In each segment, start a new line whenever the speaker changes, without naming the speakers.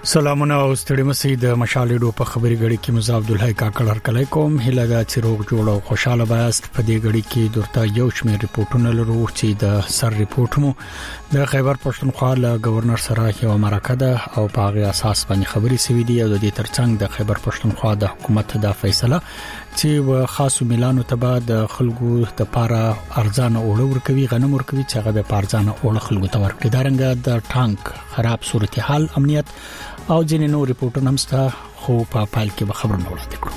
سلامونه او ستړي مسي د مشالېډو په خبري غړي کې مزه عبد الحی کاکړ هرکلی کوم هله دا چروغ جوړ او خوشاله بایست په دې غړي کې درته یو شمېر ریپورتونه لرو چې د سر ریپورتمو د خیبر پښتونخوا له گورنر سره یو مرکه ده او په هغه اساس باندې خبري سوي دي او د دې ترڅنګ د خیبر پښتونخوا د حکومت د فیصله چې و خاصو ميلانو تبع د خلکو د پاره ارزانه اوړه ورکوي غنم ورکوي چې هغه به ارزانه اوړه خلکو ته ورکړي دا رنګ د ټانک خراب صورتحال امنیت او ځینې نور ریپورتونه هم ستا خو په پال کې به خبرونه وړاندې کړو.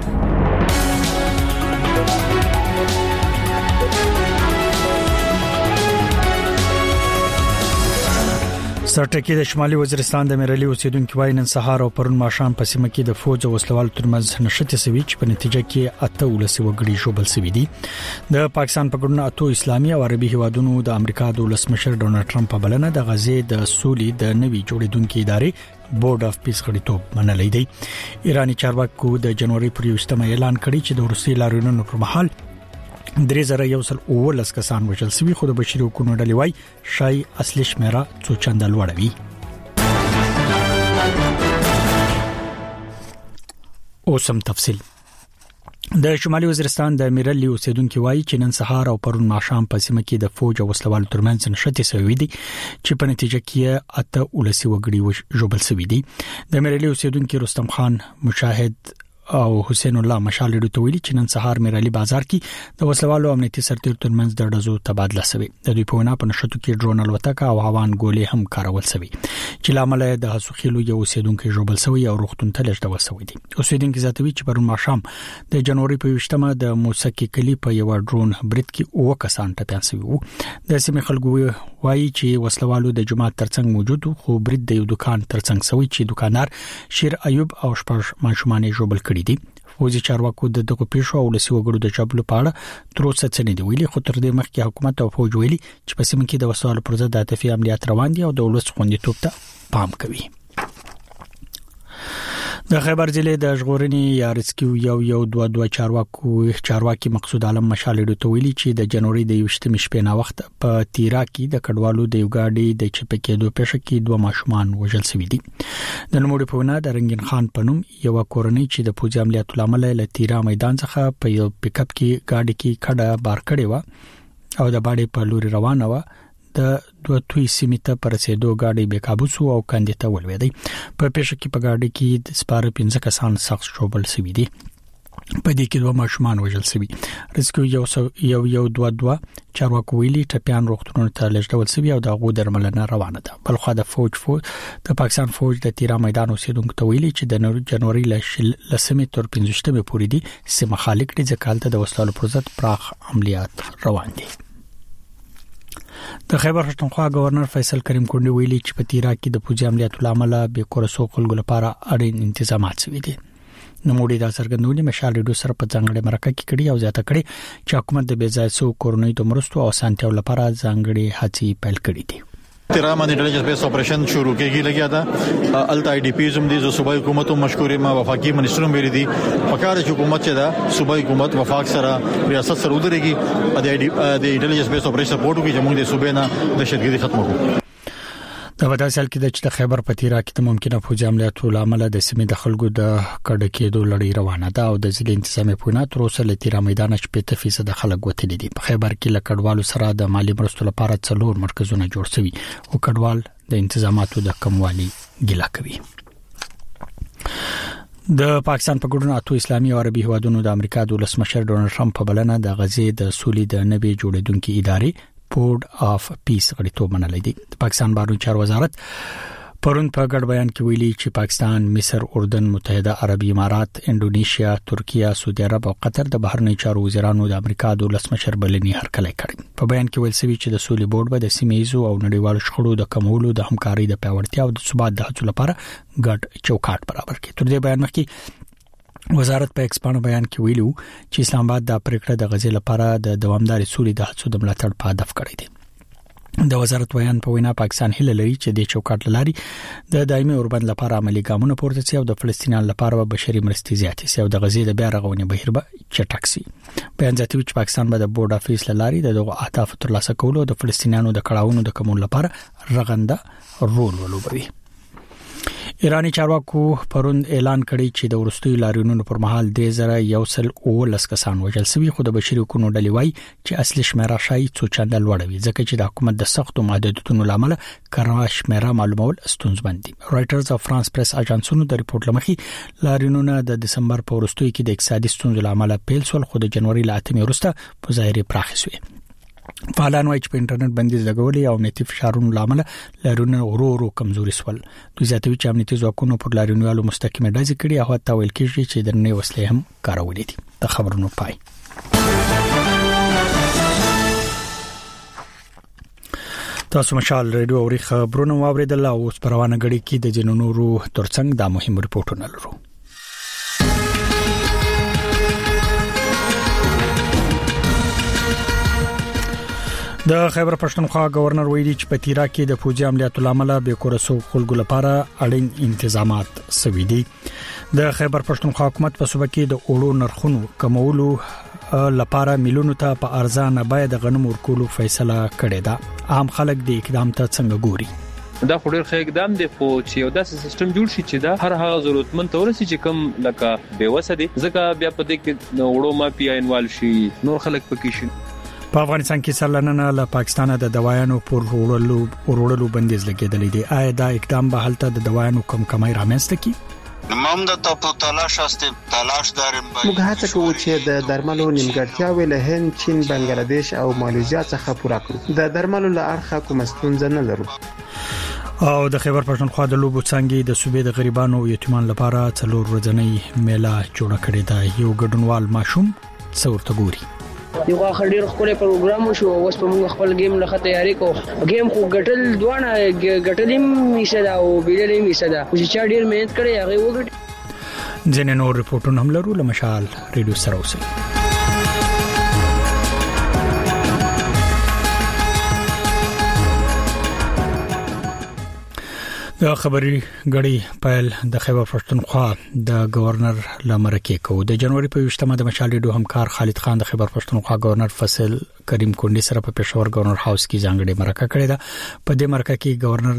سرټکی د شمالي وزیرستان د میرالي اوسیدونکو وای نن سهار او پرون ماښام په سیمه کې د فوج او وسلوال ترمنځ نشته سوي چې په نتیجه کې اته ولسی وګړي جوړل سوي دي. د پاکستان په ګډون اته اسلامي او عربي هیوادونو د امریکا د ولسمشر ډونالد ټرمپ په بلنه د غزې د سولې د نوي جوړیدونکو ادارې بورډ اف پیس غړیتوب منلې دی. ایرانی چارواکو د جنوري پر 1 اعلان کړی چې د روسي لاریونونو پر مهال 3019 کسان وژل شوي خو د بشري حقوقو ډلې وای شای اصلي شمیره څو چنده لوړوي. اوسم تفصیل د شمالي وزیرستان د میرالي اوسیدونکو وای چې نن سهار او پرون ماښام په سیمه کې د فوج او وسلوال ترمنځ نشته سوي دي چې په نتیجه کې اته ولسی وګړي جوړل شوي دي. د میرالي اوسیدونکو رستم خان مشاهد او حسین الله مشالېډو ته ویلي چې نن سهار میرالي بازار کې د وسلوالو امنیتي سرتیر ترمنځ د ډزو تبادله شوه. د دوی په وینا په نشټو کې ډرون الوتکه او هوان ګولې هم کارول شوي چې لامل د حسوخیلو یو اوسیدونکو جوړل شوی او روغتون ته لږ شوی دي. اوسیدونکو زیاتوي چې پرون ماښام د جنوري په 20مه د موسکی کلی په یو ډرون برید کې او کسان ټپيان شوي وو. د سیمې خلکو وایي چې وسلوالو د جماعت ترڅنګ موجود خو برید د یو دکان ترڅنګ شوی چې دکاندار شیر ایوب او شپږ ماشومان جوړل کړي دي. فوجي چارواکو د دغه پیښو او لسی وګړو د چابلو په اړه تر اوسه څه نه دی ویلي خو تر دې مخکې حکومت او فوج ویلي چې په سیمه کې د وسوالو پر ضد د عاطفي عملیات روان دي او د ولس خوندیتوب ته پام کوي. د خیبر ضلع د ژغورنې یا ریسکیو یو 22 چارواکي مقصود عالم مشالېډو ته ویلي چې د جنوري د 20 شپې نه وخت په تیرا کې د کډوالو د یو گاډي د چپکېدو پېښه کې 2 ماشومان وژل شوي دي. د نوموړي په وینا د رنگین خان پنوم یو کورنۍ چې د فوجي عملیاتو لامل له تیرا میدان څخه په یو پک اپ کې گاډي کې کډه بار کړې و او د باندې په لوري روانه و. د دوه توي سیمه پر رسیدو گاډي بے قابو شو او کاندې ته ولوېدی. په پېښه کې په گاډي کې د سپاره 15 کسان سخت شوبل شوي دي. په دې کې 2 ماشومان وژل شوي. ریسکیو یو 22 چارواکو ویلي ټپيان روغتونونو ته لږ شوي او د غو درملنه روانه ده. بلخو د فوج د پاکستان فوج د تیرا میدان اوسیدونکو ته ویلي چې د جنوري لسمې تر 15مه پورې دي سیمه خالق دي ځکه د وسلو پر ضد پراخ عملیات روان دي. د خیبر پښتونخوا گورنر فیصل کریم کونډي ویلي چې په تیرا کې د فوجي عملیاتو لامل به کورسو خلکو لپاره اړین انتظامات شوي دي. نوموړي دا څرګندونې مشالېډو سره په ځانګړي مرکه کې کړي او زیاته کړي چې حکومت د بېځایسو کورنۍ د مرستو او سانتیو لپاره ځانګړي هڅې پیل کړې دي.
تیرا باندې انټيليجنس بیس اپریشن شروع کېږي لګیا دا التا آی ډی پی زم دي جو صوبایي حکومت مشکورې ما وفاقي منسټرم ویلي دي پکاره حکومت چې دا صوبایي حکومت وفاق سره ریاست سره ودرېږي د انټيليجنس بیس اپریشن سپورټ کوي چې موږ د صوبې نه دهشتګردي ختمو کوو. د وداسل کې د خیبر پتیرا کې د ممکنه فوجي عملیاتو لامل د سیمې د خلکو د کډه کېدو لړۍ روانه ده او د ضلع انتظامی پونه تر اوسه له تیرا میدان 80% خلک وتلي دي. په خیبر کې له کډوالو سره د مالی مرستو لپاره 4 مرکزونه جوړ شوي او کډوال د انتظاماتو د کموالي ګیله کوي. د پاکستان په ګډون اته اسلامي او عربي هیوادونو د امریکا د ولسمشر ډونالد ټرمپ په بلنه د غزې د سولې د نوي جوړیدونکو ادارې بورډ اف پیس غړیتوب منلې دي. د پاکستان بهرنی چارو وزارت پرون په ګډ بیان کې ویلي چې پاکستان، مصر، اردن، متحده عربي امارات، انډونیشیا، ترکیه، سعودي عرب او قطر د بهرنی چارو وزیرانو د امریکا د ولسمشر بلنې هرکلی کړي. په بیان کې ویل شوی چې د سولې بورډ به د سیمه‌ایزو او نړیوالو شخړو د کمولو، د همکارۍ د پیاوړتیا او د ثبات د هڅو لپاره ګډ چوکاټ برابر کړي. تر دې بیان مخکې وزارت په ایکسپانو بیان کې ویلو چې اسلام آباد د پریکړه د غزې لپاره د دوامدار سولې د هڅو د ملاتړ په هدف کړی دی. د وزارت بیان په وینا پاکستان هیله لري چې د چوکاټ لاري د دایمي اوربند لپاره عملی ګامونه پورته شي او د فلسطینیانو لپاره بشري مرستې زیاتې شي او د غزې د بیا رغونې بهیر به چټک شي. بیان ذاتي چې پاکستان به د بورډ افیس لاري دغه اهداف ترلاسه کولو د فلسطینیانو د کړهونو د کمول لپاره رغنده رول ولوبوي.
ایرانی چارواکو پروند اعلان کړی چې د ورستوي لاریونونو پر مهال 3119 کسان وژل شوي، خو د بشري حقوقو ډلې وايي چې اصلي شمیره شایي څو چنده لوړوي، ځکه چې د حکومت د سختو محدودیتونو لامل کاروا شمیره معلومول ستونزمن دي. رويټرز او فرانس پریس اژانسونو د ریپورت لمخې لاریونونه د دسمبر په ورستوي کې د اقتصادي ستونزو لامل پیل شول، خو د جنوري ل 8 وروسته په ظاهري پراخ شوه. فعالان وايي چې په انټرنیټ بندیز لګولې او امنیتي فشارونو لامل لاریونونه ورو کمزوري شول. دوی زیاتوي چې امنیتي ځواکونو پر لاریونوالو مستقیمه ډزې کړې او حتی ویل کېږي چې درنې وسلې هم کارولې دي. د خبرونو پای. تاسو مشال ریډیو اوري خبرونه واوریدل او اوس پروانه غړي کې د جنونورو ترڅنګ د مهم ریپورتونه لرو. د خیبر پښتونخوا گورنر ویلي چې په تیرا کې د فوجي عملیاتو لامل به کورسو خلکو لپاره اړین تنظیمات سوي دي. د خیبر پښتونخوا حکومت په صوبه کې د اوړو نرخونو کمولو لپاره میلیونو ته په ارزانه باید غنم ورکولو فیصله کړې ده. عام خلک د اقدام ته څنګه ګوري؟
دا خو ډېر ښه اقدام دی، خو چې یو داسې سیستم جوړ شي چې دا هر هغه ضرورتمند ته ورسي چې کم لکه بیوسه دي، ځکه بیا په دې کې د وړو مافیا انوال شي، نور خلک پکې شي.
په افغانستان کې سرلننه له پاکستان د دوایانو پر وروړلو بندیز لګیدلې دی. آیا دا اقدام به حالت د دوایانو کمکمای رامنځته کی؟
موږ د تلاش داریم.
موږ هڅه کوو چې د درملو نیمګړتیاوې له هند، چین، بنگلاديش او ماليزیا څخه پوره کړو. د درملو له اړخه کوم ستونزه نه لرو.
او د خیبر پښتونخوا د لوبو څنګه د صوبې د غریبانو او یتیمانو لپاره 4 ورځنۍ میله جوړه کړې ده. یو ګډونوال ماشوم څورته ګوري.
یو خډیر خپل پروګرام شو، اوس په موږ خپل گیم لخوا تیاری کو. گیم خو ګټل دوانه ګټلیم میشه او بیللیم میشه دا چې چا ډیر مهنت کړی هغه وګټ.
ځینې نور ریپورتونه هم لرو. لمشال ریډیو سره اوسئ. د خبري غړي پایل د خیبر پښتونخوا د گورنر لمرکه کو. د جنوري په 20مه د مشال ریډیو همکار خالد خان د خیبر پښتونخوا گورنر فصل کریم کونډي سره په پېښور گورنر هاوس کې ځانګړي مرکه کړې ده. په دې مرکه کې گورنر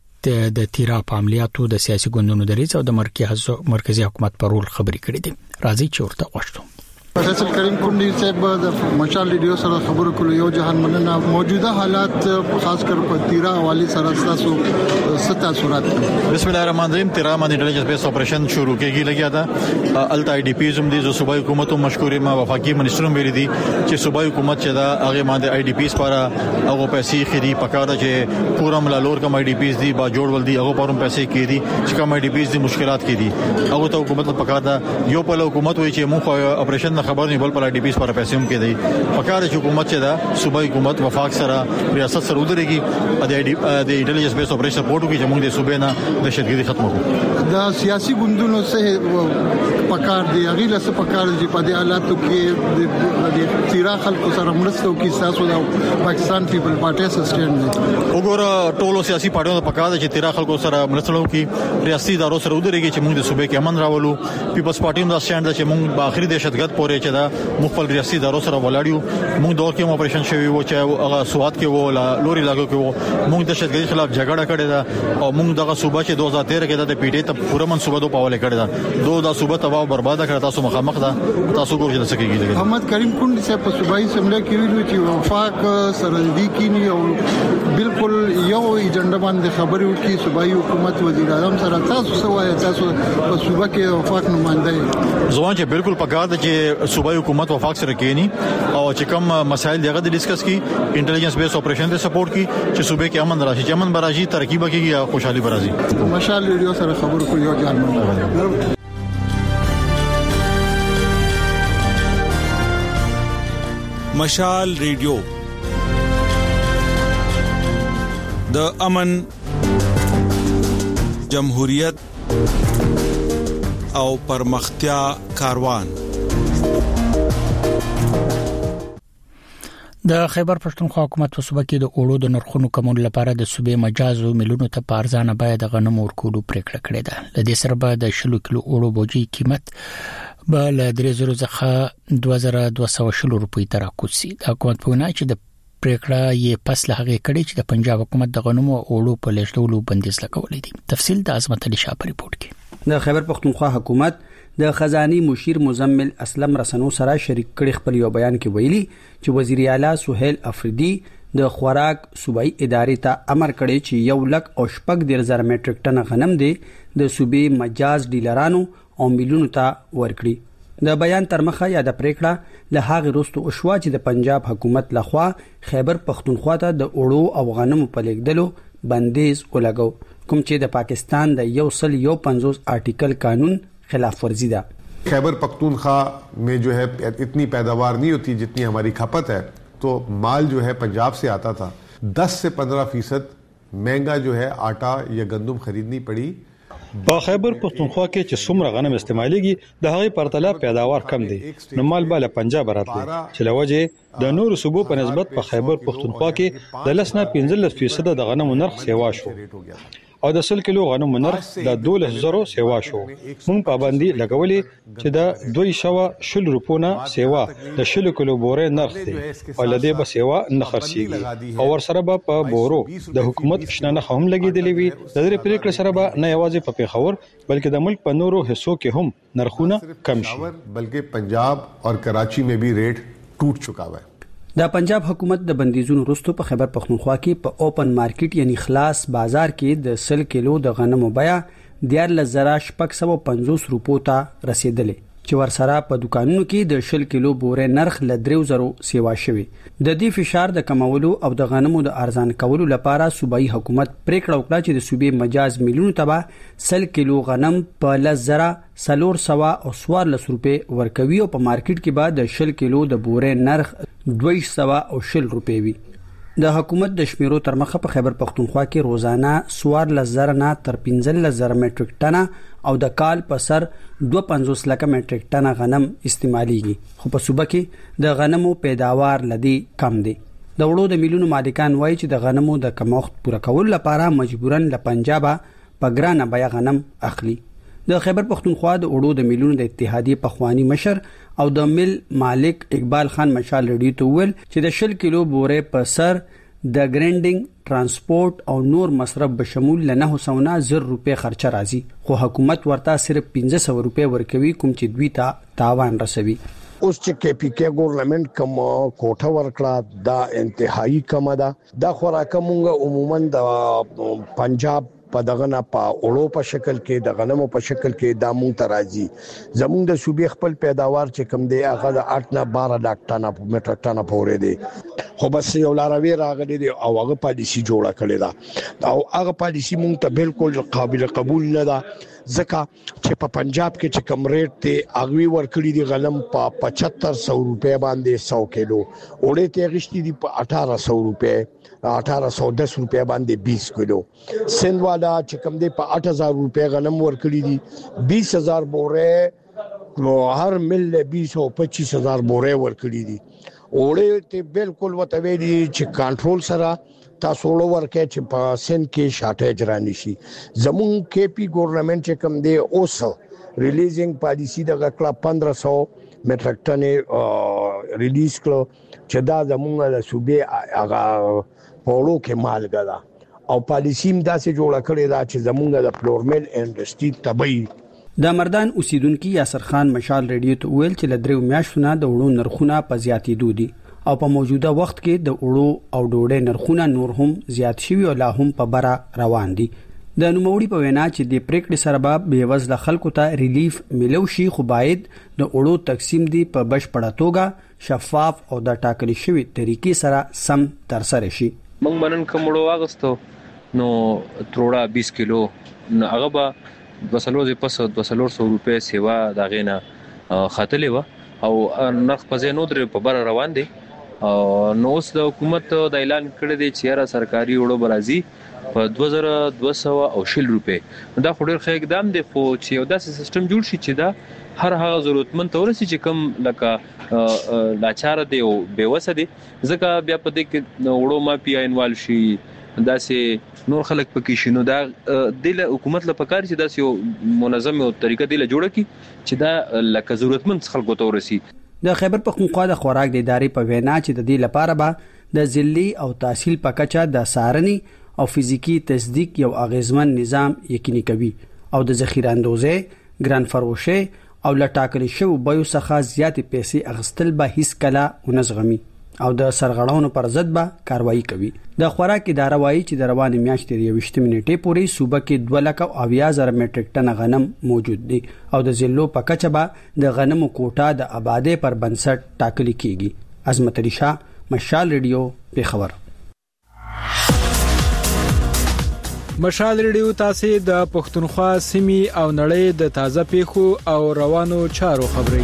د تیرا په عملیاتو د سیاسي ګوندونو دریځ او د مرکزی حکومت پر رول خبري کړې دي. راځي چې ورته وښتو.
فصل کریم کونډي صاحب د مشال ریډیو سره خبرو کولو یو جهان مننه. موجوده حالات خاص کر په تیرا حواله سره تاسو ستا صورت.
بسم الله الرحمن الرحیم. تیرا باندې ډیلیجس بیس اپریشن شروع کېږي لګیا ده. الټا آی ډی پی زم دي، صوبایي حکومت مشکورې ما وفاقي منسټرم ویلي دي چې صوبایي حکومت چې دا هغه باندې آی ډی پیس لپاره هغه پیسې خري پکاره چې پورا ملالور کوم آی ډی پیس دي با جوړ ول دي هغه پروم پیسې کېدي چې کوم آی ډی پیس دي مشکلات کېدي هغه ته حکومت پکاره دا یو په حکومت وایي چې موږ اپریشن خبر نه بل پر آی ډی پیس لپاره پیسې هم کېدي پکاره چې حکومت چې دا صوبایي حکومت وفاق سره ریاست سره ودرېږي د انټيليجنس بیس اپریشن سپورټ کوي چې موږ د صوبې نه دهشتګردي ختمو.
دا سیاسي ګوندونو سه پکار دی هغه له څه پکار دی په دې حالاتو کې د تیرا خلکو سره مرستو کې تاسو د پاکستان پیپل پارټي سسټینډ
وګوره ټولو سیاسي پارټیانو پکار دی چې تیرا خلکو سره مرستو کې ریاستي ادارو سره ودرېږي چې موږ د صوبې کې امن راولو. پیپلز پارټي هم دا سټینډ چې موږ په اخري دهشتګرد پورې چې دا مخفل ریاستي ادارو سره ولاړیو. موږ دور کې اپریشن شوی و چې هغه سواد کې و لوري لاګو کې و موږ دهشتګردي خلاف جګړه کړې ده او موږ دغه صوبه چې 2013 کې د پی ډی ته پوره منصوبه دوه پاول کړې ده. دا صوبه تباہ برباد کړه. تاسو مخامخ ده تاسو ګورئ چې څه کېږي.
محمد کریم کونډي صاحب په صوبایي سمله کې ویلو چې وفاق سره دی کینی او بالکل یو ایجنډا باندې خبرې وکړي. صوبایي حکومت وزیر اعظم سره تاسو سوای تاسو په صوبه کې وفاق نمائنده
ځوان چې بالکل پکار ده چې صوبایي حکومت وفاق سره کېنی او چې کوم مسایل دغه ډیسکس کی انټيليجنس بیس اپریشن ته سپورټ کی چې صوبې کې امن راشي چې امن براشي ترقی وکړي او خوشحالي براشي.
مشال ریډیو سره خبرو کوي یو ځان
مشال ریډیو د امن، جمهوریت او پرمختیا کاروان.
د خیبر پښتونخوا حکومت په صوبه کې د اوړو د نرخونو کمولو لپاره د صوبې مجازو میلیونو ته په ارزانه باید غنم ورکولو پریکړه کړې ده. لدې سره به د 10 کیلو اوړو بوجي قیمت به له 3000 څخه 2220 روپۍ ته راکوسي. د حکومت په وینا چې د پریکړه یې پس له هغه کړي چې د پنجاب حکومت د غنمو او اوړو په لېږدولو بندیز لګولې دي. تفصیل د عظمت علي شاه په ریپورت کې.
د خیبر پختونخوا حکومت د خزاني مشیر مزمل اسلم رسنو سره شریک کړي خپل یو بیان کې ویلي چې وزیر اعلی سہیل افریدي د خوراک صوبایي ادارې ته امر کړی چې 1,60,000 میټریک ټن غنم دی د صوبې مجاز ډیلرانو او میلونو ته ورکړي. د بیان تر مخه یا د پریکړه له هغه وروسته او شوا چې د پنجاب حکومت لخوا خیبر پختونخوا ته د اوړو او غنمو په لیږدلو بندیز ولګو، کوم چې د پاکستان د 150 آرټیکل قانون خلاف ورزی ده.
खैबर पख्तूनख्वा में जो है इतनी पैदावार नहीं होती जितनी हमारी खपत है, तो माल जो है पंजाब से आता था. 10 से 15% महंगा जो है आटा या गंदम खरीदनी पड़ी.
په خیبر پختونخوا کې چې څومره غنم استعمالېږي د هغې پرتله پیداوار کم دی، نو مال به له پنجاب راتلی چې له وجې د نورو صوبو په نسبت په خیبر پختونخوا کې د 15% د غنمو نرخ سیوا شو او د 100 کیلو غنمو نرخ د 12,000 سیوا شو. مونږ پابندي لګولې چې د 210 روپو نه سیوا د 100 کیلو بورې نرخ دی او لدې به سیوا نه خرڅيږي او ور سره به په بورو د حکومت شننه هم لګیدلې وي. د دې پریکړې سره به نه یوازې په پیښور بلکې د ملک په نورو حصو کې هم نرخونه کم شي،
بلکې پنجاب او کراچي में भी रेट टूट चुका है.
د پنجاب حکومت د بندیزونو وروسته په خیبر پختونخوا کې په اوپن مارکیټ یعنی خلاص بازار کې د 100 کیلو د غنمو بیه 14,650 روپو ته رسیدلې چې ورسره په دکانونو کې د 100 کیلو بورې نرخ ل 3,000 سیوا شوی. د دې فشار د کمولو او د غنمو د ارزان کولو لپاره صوبایي حکومت پریکړه وکړه چې د صوبې مجاز میلونو ته 100 کیلو غنم په 1,400 روپے ورکوي او په مارکیټ کې به د 100 کیلو د بورې نرخ 220 روپے وي. د حکومت د شمیرو تر مخه په خیبر پختونخوا کې روزانه 14,000 نه تر 15,000 میټریک ټن او د کال په سر 250 لک میټریک ټن غنم استعماليږي، خو په صوبه کې د غنمو پیداوار لدی کم دی. د وړو د میلونو مالکان وایي چې د غنمو د کمښت پوره کول لپاره مجبورن له پنجاب په ګرانه بیه غنم اخلي. د خیبر پختونخوا د وړو د میلونو د اتحادیې پخوانی مشر او د مل مالک اقبال خان مشال ریډیو ته ویل چې د 100 کیلو بورې په سر د ګرینډینګ ترانسپورت او نور مصرف به شمول له 900 روپے خرچه راځي، خو حکومت ورته صرف 1500 روپے ورکوي، کوم چې دوی ته تاوان رسوي.
اوس چې کې پی کې ګورنمنت کوم کوټه ورکړه دا انتهایی کم ده. دا خوراک مونږ عموما د پنجاب په دغه نه په اورو په شکل کې د غنمو په شکل کې د مونږ ترازی زمونږ د صوبې خپل پیداوار چې کم دی هغه د 8 نه 12 لک ټن په میټر ټن پورې دی، خو بس یو لاروی راغلی دی او هغه پالیسی جوړه کړې ده او هغه پالیسی مونږ ته بالکل قابل قبول نه ده، ځکه چې په پنجاب کې چې کم ریټ ته اغوی ورکړي دي غنم په 7500 روپے باندې 100 کیلو، اوړې ته غشتي دي په 1800 روپے 1810 روپے باندې 20 کیلو، سند والا چې کم دی په 8000 روپے غنم ورکړي دي، 20000 بورې نو هر مل 20 او 25000 بورې ورکړي دي. اوړې ته بالکل وته ویلي چې کنټرول سره تاسو ورکه چې په سن کې شارټیج رانی شي. زمون کې پی ګورنمنت چې کم دی اوس ریلیزینګ پالیسی د غکړه 1500 میټریک ټن ریلیز کړو چې دا زمونږ د صوبې هغه پورو کې مالګه ده او پالیسی هم داسې جوړه کړې ده چې زمونږ د فلورمل انډستری تبعی.
د مردان اوسیدونکو یاسر خان مشال ریډیو ته ویل چې لدریو میاشتونه د وړو نرخونه په زیاتېدو دي او په موجوده وخت کې د وړو او ډوډۍ نرخونه نور هم زیات شوي او لا هم په بره روان دي. د نوموړي په وینا چې د پریکړې سره به بېوزله خلکو ته ریلیف ملو شي، خو باید د وړو تقسیم دی په بشپړه توګه شفاف او د ټاکلي شوی طریقې سره سم ترسره شي.
موږ منن کوم وړو واغستو نو تروړه 20 کیلو نو هغه به 200 روپے سیوا دا غینا خاتلې و او نرخ په زینو در په بر روان دي. نو اوس د حکومت د اعلان کړی دی چې را سرکاري وړو برازي په 2220 روپے. دا خو ډیر ښه اقدام دی، خو چې یو داسې سیستم جوړ شي چې دا هر هغه ضرورتمند تورسي چې کم لکه لاچار دی او بیوسه دی، ځکه بیا په دې کې وړو مافیا انوال شي داسې نور خلک پکې شنو. دا د حکومت لپاره کار چې داسې یو منظم او طریقه دی جوړه کی چې دا لکه ضرورتمند خلکو ته ورسي.
د خیبر پختونخوا د خوراک د ادارې په وینا چې د دې لپاره به د ذلی او تحصیل په کچه د سارني او فزیکی تصدیق یو اغیزمن نظام یقیني کوي او د ذخیره اندوزه ګران فروشه او لټاکل شو بيو څخه زیات پیسې اغستل به هیڅ کله ونزغمي او د سرغړونو پر ضد به کاروایی کوي. د خوراک اداره وايي چې د روانې میاشتې 28 منټې پورې صوبه کې 2,80,000 میټریک ټن غنم موجود دي او د ضلعو په کچه به د غنمو کوټه د آبادی پر بنسټ ټاکل کیږي. عظمت علي شاه، مشال ریډیو، پیښور.
مشال ریډیو تاسو د پښتونخوا سیمې او نړۍ د تازه پیښو او روانو چارو خبري.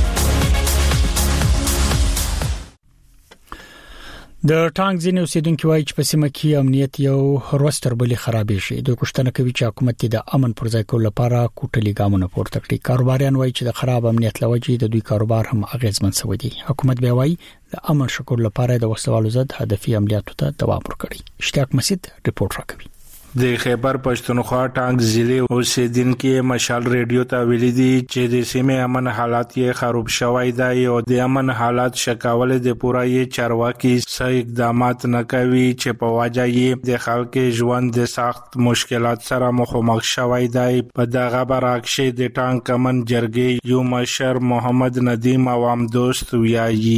د ټانک ځینې اوسیدونکو وایي چې په سیمه کې امنیت یو روستر بلی خرابې شي. دوی کوښښ کوي چې حکومت د امن پر ځای کولو لپاره کوټلي ګامونه پورته کړي. کاروباریان وایي چې د خراب امنیت لوجې د دوی کاروبار هم اغیزمن شوی دی. حکومت بیا وایي د امن شکر لپاره د وسوالو ضد هدفي عملیاتو ته دوام ورکړي. اشتیاق مسجد رپورت راکوي.
د خیبر پښتونخوا ټانک ضلع اوسیدونکو مشال ریډیو ته ویلي دي چې د سیمې امن حالات یې خراب شوی دی او د امن حالات شکاول د پورای چارواکي صحیح اقدامات نه کوي چې په واجه یې د خلکو ژوند د سخت مشکلات سره مخامخ شوی دی. په دغه برعکس د ټانک امن جرګې یو مشر محمد ندیم عوام دوست ویایي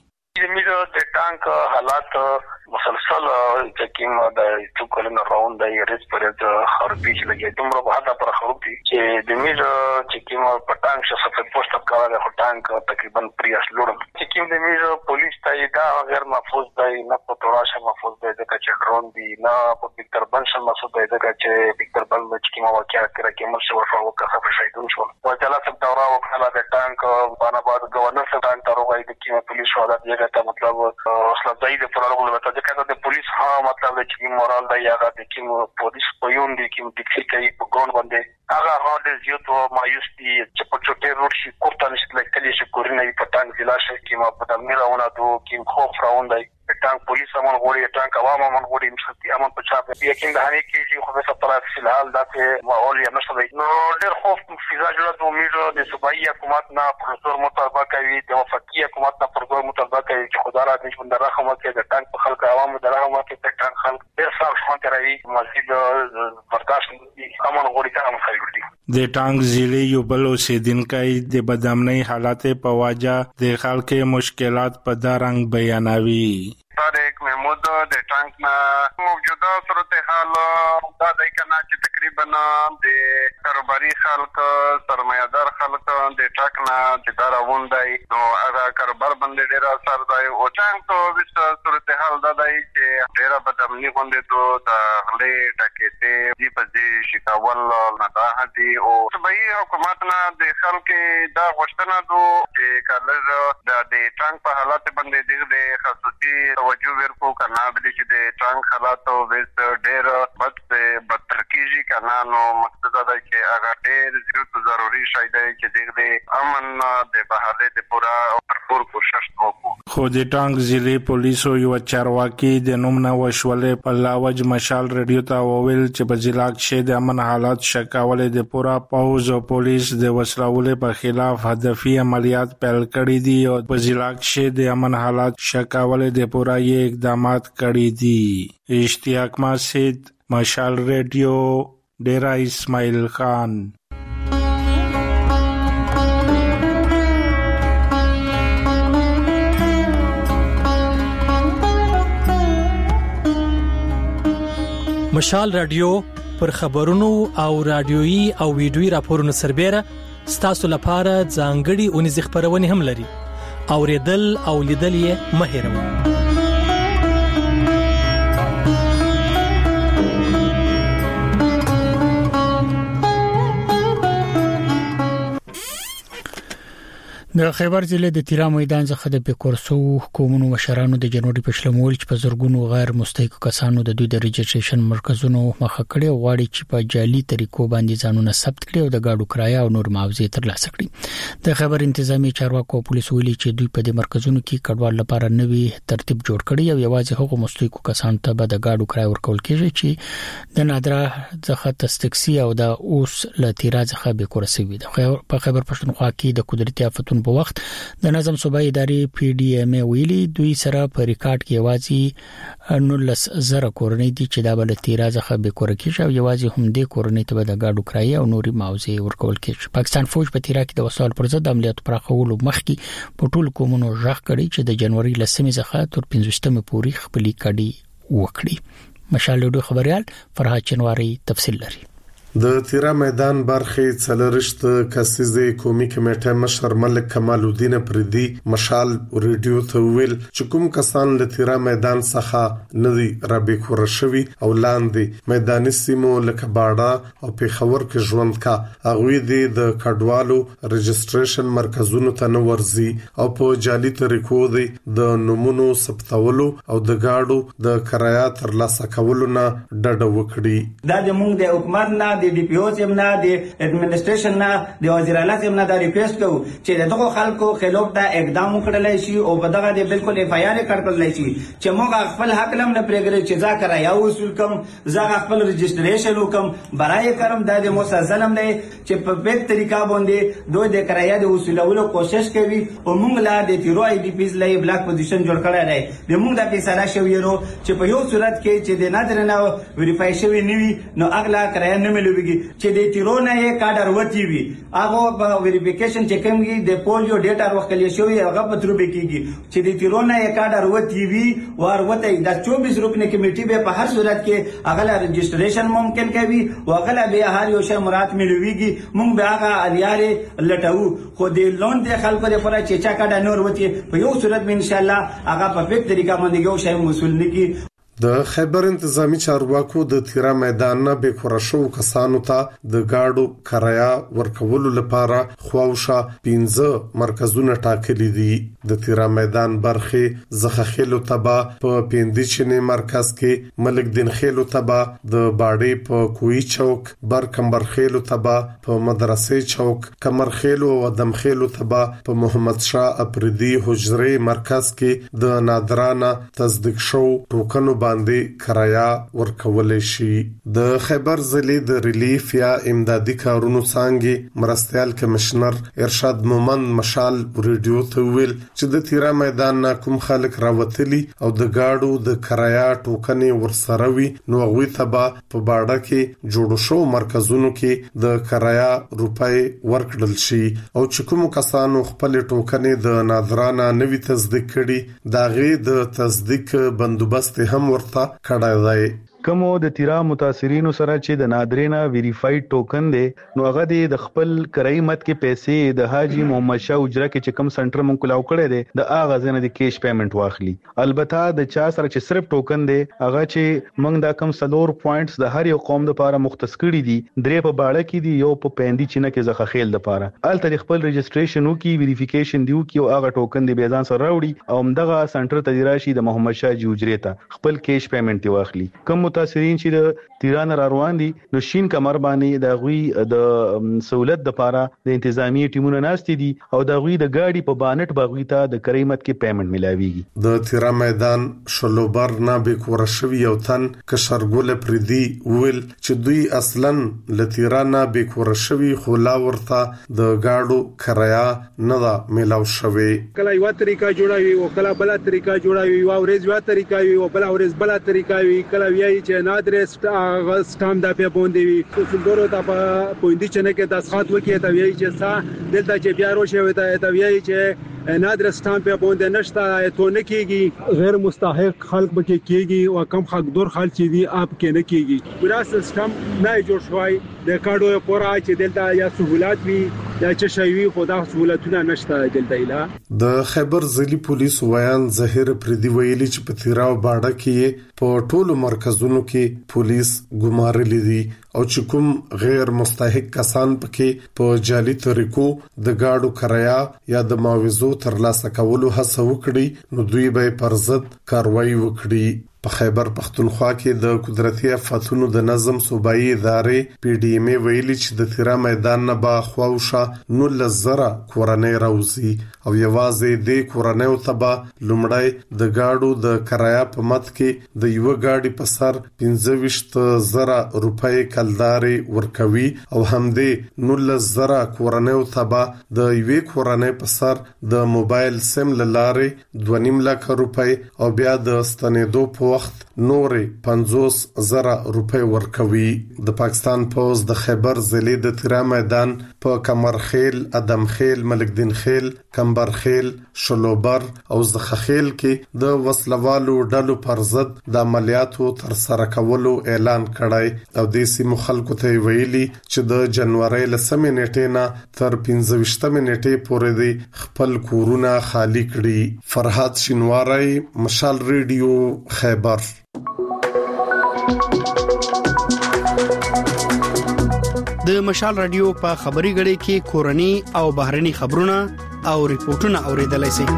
د ټانک حالات مسلسل چې د ټوکلن راوند د ریس پر د خرابې چې لګي دومره په حدا پر خرابې چې د میز چې په ټانک شخص په پوسټ کاله د ټانک تقریبا پریاس لوړم چې د میز پولیس ته دا غیر محفوظ دی، نه په توراشه محفوظ دی د چې ډرون دی، نه په وکتر بنشن محفوظ دی د چې وکتر بل چې واقعیا کړه کې مرسته ورفاو کړه په شایدون شو او جلسه دورا وکړه د ټانک باندې بعد گورنر څخه ټانک تاروغای د کې پولیس حالت یې ته مطلب اصله ځای د پرالغه ته د پولیس ها مطلب چې مورال دی هغه د کې پولیس پيون دي کې د کې په ګون باندې هغه هغه زیاتو مایوس دي چې په چوټي روډ شي کوټه نشي لکه چې کورنۍ په ټانک ضلع شي کې ما په دمیراونه دوه کې خوف راوندای ټانک پولیس امن غوړي ټانک عوام امن غوړي مشتي امن په چا په یقین د هني کې چې خو په طرف فلحال دغه ماحول یې نشته دی. نو ډېر خوف فضا جوړه د امید د صوبایي حکومت نه پروسور مطابق کوي د وفاقي حکومت نه پروسور مطابق کوي چې خدای را دې بندر رحم وکړي د ټانک په خلک عوام د رحم وکړي د ټانک خلک ډېر سخت شانت راوي مزید برداشت امن غوړي ته امن خلک دي.
د ټانک ضلع یو بل اوسیدونکو د بدامنۍ حالات په واجه د خلکو مشکلات په دارنګ بیانوي.
طارق محمود د ټانک نه موجوده صورتحال دا د کنا چې تقریبا د کاروباري خلک سرمایدار خلک د ټانک نه چې دا راوندای نو هغه کاروبار باندې ډیر اثر دی او ټانک ته وست صورتحال دا دی چې ډیر بدامني باندې ته د غلې ټکټې دی په دې شکاول نه دا هدي او صوبایي حکومت نه د خلک دا غوښتنه دو چې کله د ټانک په حالت باندې د خصوصي توجه ورکو کنه د چې د ټانک حالات او وست ډیر بدتر کیږي کنه نو مقصد دا چې هغه ډیر ضروري شای دی چې د امن د بهاله د پورا بھرپور کوشش وکړو.
خو د ټانک ضلع پولیسو یو چارواکي د نوم نه وشولې په لاوج مشال ریډیو ته وویل چې په ضلع کې د امن حالات شکاول د پورا پوز او پولیس د وسلو په خلاف هدفي عملیات پیل کړي دي او په ضلع کې د امن حالات شکاول د پورا یې اقدامات کړي دي. اشتیاق مسجد، مشال ریډیو، ډیرا اسماعیل خان.
مشال رادیو پر خبرونو او رادیويي او ویډیويي راپورونو سربېره ستاسو لپاره ځانګړي اونیز خبرونه هم لري. اوریدل او لیدل یې مه هېروئ.
د خیبر ضلع د تیرا میدان څخه د بیکورسو حکومتونو مشرانو د جنوري پښلمول چې په زرګونو غیر مستحق کسانو د دوی د ريجستریشن مرکزونو مخه کړي او غواړي چې په جعلي طریقو باندې ځانونه ثبت کړي او د گاډو کرایه او نور معاوضه ترلاسه کړي. د خیبر انتظامی چارواکو پولیس ویلي چې دوی په دې مرکزونو کې کډوال لپاره نوي ترتیب جوړ کړي او یوازې هغو مستحق کسانو ته به د گاډو کرایه ورکول کیږي چې د نادره څخه تصدیقسي او د اوس ل تیرا څخه بیکورسي وي. په خیبر پښتونخوا کې د قدرتي آفتونو په وخت د نظم صوبایي ادارې پی ډی ایم ای ویلي دوی سره په ریکارډ کې یوازې 19,000 کورنۍ دي چې دا بل تیرازه به کور کې شو یوازې هم دې کورنۍ ته د گاډو کرایه او نوري معاوضه ورکول کېږي. پاکستان فوج په تیرا کې د وسایل پر ضد عملیات پراخولو مخکې په ټول کومونو ژغ کړی چې د جنوري 10 څخه تر 15 پورې خپلې کډي وکړي. مشال ډو خبريال فرهاد چنواری تفصیل لري.
د تیرا میدان برخه څلرشت کسیزه قومي کمیټه مشر ملک کمال الدین پردي مشال ریډیو ته ویل چې کوم کسان له تیرا میدان څخه ندي رابې خور شوی او لاندې میداني سیمو لکه باډا او پیښور کې ژوند کا هغه د کډوالو رجستریشن مرکزونو ته نه ورزي او په جالي طریقو د نمونو ثبتولو او د گاډو د کرایه تر لاسه کولو نه ډډه وکړي.
دا د موږ د حکومت نه د ډي پی او سم نه د اډمنسټریشن نه د وزیر اعلی سم نه دا ریکوست کوو چې دغه خلکو خلاف دا اقدام وکړل شي او په دغه د بالکل اف آی آر کړل شي چې موږ خپل حق لم نه پرېګری چې ځکه یا وصول کوم ځکه خپل رجستریشن وکم برای کرم د مسلسلم نه چې په بیت طریقہ باندې دوی د کرایه د وصولولو کوشش کوي او موږ لا د تیرو ای ډی پیز لای بلاک پوزیشن جوړ کړی دی د موږ د فیصله شوی نو چې په یو صورت کې چې د نادر نه ویریفای شوی نیوي نو اغلا کرایه نه ملوي چې د تیرونه یې کارډر وتی وي هغه په ویریفیکیشن چې کومږي د پولیو ډیټا ورکړل شوی هغه په تر به کیږي چې د تیرونه یې کارډر وتی وي ورته د 24 رکنه کمیټي به په هر صورت کې هغه رجستریشن ممکن کوي او هغه به هر یو شی مراد ملويږي مونږ به هغه الیاره لټاو خو د لون د خلکو لپاره چې چا کارډر نور وتی په یو صورت به ان شاء الله هغه په فک طریقه باندې یو شی مسول نکي.
د خیبر انتظامی چارواکو د تیرا میدان نه به خورشو کسانو ته د گاډو کرایه ورکولو لپاره خواوشه 15 مرکزونه ټاکلي دي. د تیرا میدان برخه زخخیلو تبا په پیندچنی مرکز کې ملک دین خیلو تبا د باډي په کوی چوک برکمبر خیلو تبا په مدرسې چوک کمر خیلو او دم خیلو تبا په محمد شاه اپریدي حجره مرکز کې د نادرانه تصدیق شو ټوکنو باندې کرایه ورکول شي. د خیبر ضلع د ریلیف یا امدادي کارونو څنګه مرستيال کمشنر ارشاد مومند مشال ریډیو ته ویل چې د تیرا میدان کوم خلک راوتلی او د گاډو د کرایه ټوکنې ورسره وي نو غوي تبا په باډه کې جوړ شو مرکزونو کې د کرایه روپۍ ورکړل شي او چې کوم کسانو خپل ټوکنې د ناظرانه نوي تصدیق کړي داغه د تصدیق بندوبست هم ورته کړای دی.
کومو د تیرا متاثرینو سره چې د نادرینا ویریفاید ټوکن دی نو هغه د خپل کرای مت کې پیسې د حاجی محمد شاه اجره کې چې کم سنټر مونږ کلاو کړی دی د اغه زنه د کیش پیمنٹ واخلي. البته د چا سره چې صرف ټوکن دی هغه چې مونږ دا کم سلور پوینټس د هر یو قوم لپاره مختص کړي دي درې په باړه کې دي یو په پیندي چینه کې زخه خیل لپاره الته خپل رجستریشن وکي ویریفیکیشن دیو کې او هغه ټوکن دی به ځان سره راوړي او دغه سنټر ته دی راشي د محمد شاه جی اجره ته خپل کیش پیمنٹ واخلي. کوم متاثرین چې د تیران را روان دي نو شین کمر باندې د غوي د سہولت د لپاره د انتظامی ټیمونو ناشتي دي او د غوي د گاډي په بانټ باغوي ته د کریمت کې پیمنٹ ملاويږي.
د تیرا میدان شلوبر نه به کورشوي یو تن کشرګول پردي ویل چې دوی اصلا لتیرانا به کورشوي خو لا ورته د گاډو کرایه نه دا ملاو شوی.
کله یو طریقه جوړوي او کله بل طریقه جوړوي او ورځ یو طریقه وي او بل طریقه وي کله وی چې نادر سټام د په باندې وي څلورو ته په پوینټ چنه کې د اسخات وکي ته وی چې سا دلته چې بیا روشه وي ته وی چې نادر سټام په باندې نشته ته نه کیږي غیر مستحق خلق بکې کیږي او کم حقدار خلک چې دي اپ کې نه کیږي ورا سیستم نه جوړ شوی د کارډو پورا چې دلته یا سہولت وي یا چې شوی خدا سہولتونه نشته دلته اله.
د خیبر ضلع پولیس ویان ظاهر پردي ویلي چې په تیرا او باډه کې په ټولو مرکزونو کې پولیس ګمارلي دي او چې کوم غیر مستحق کسان پکې په جعلي طریقو د گاډو کرایه یا د معاوضو ترلاسه کولو هڅه وکړي نو دوی به پر ضد کاروایی وکړي. په خیبر پختونخوا کې د قدرتي آفاتونو د نظم صوبایي ادارې پی ډی ایم ای ویلي چې د تیرا میدان نه با خواوشه 19,000 کورنۍ راوځي او یوازې د کورنۍ تبا لومړی د گاډو د کرایه په مت کې د یو گاډي په سر 25,000 روپۍ مالداري ورکوي او همدې 19,000 کورنۍ تبا د یوې کورنۍ په سر د موبایل سیم لارې 2.5 لک روپۍ او بیا د ستنېدو په وخت نورې 50,000 روپۍ ورکوي. د پاکستان پوز د خیبر ضلع د تیرا میدان په کمرخیل، ادمخیل، ملکدین خیل، کمبرخیل، شلوبر او زخخیل کې د وسلوالو ډلو پر ضد د عملیاتو تر سره کولو اعلان کړی او د سیمو خلکو ته ویلي چې د جنوري لسمې نیټې نه تر 15 نیټې پورې د خپل کورونه خالی کړي. فرحات شینواری، مشال ریډیو، خیبر.
د مشال رادیو په خبري غړي کې کورني او بهرني خبرونه او ریپورتونه اوریدلای شئ.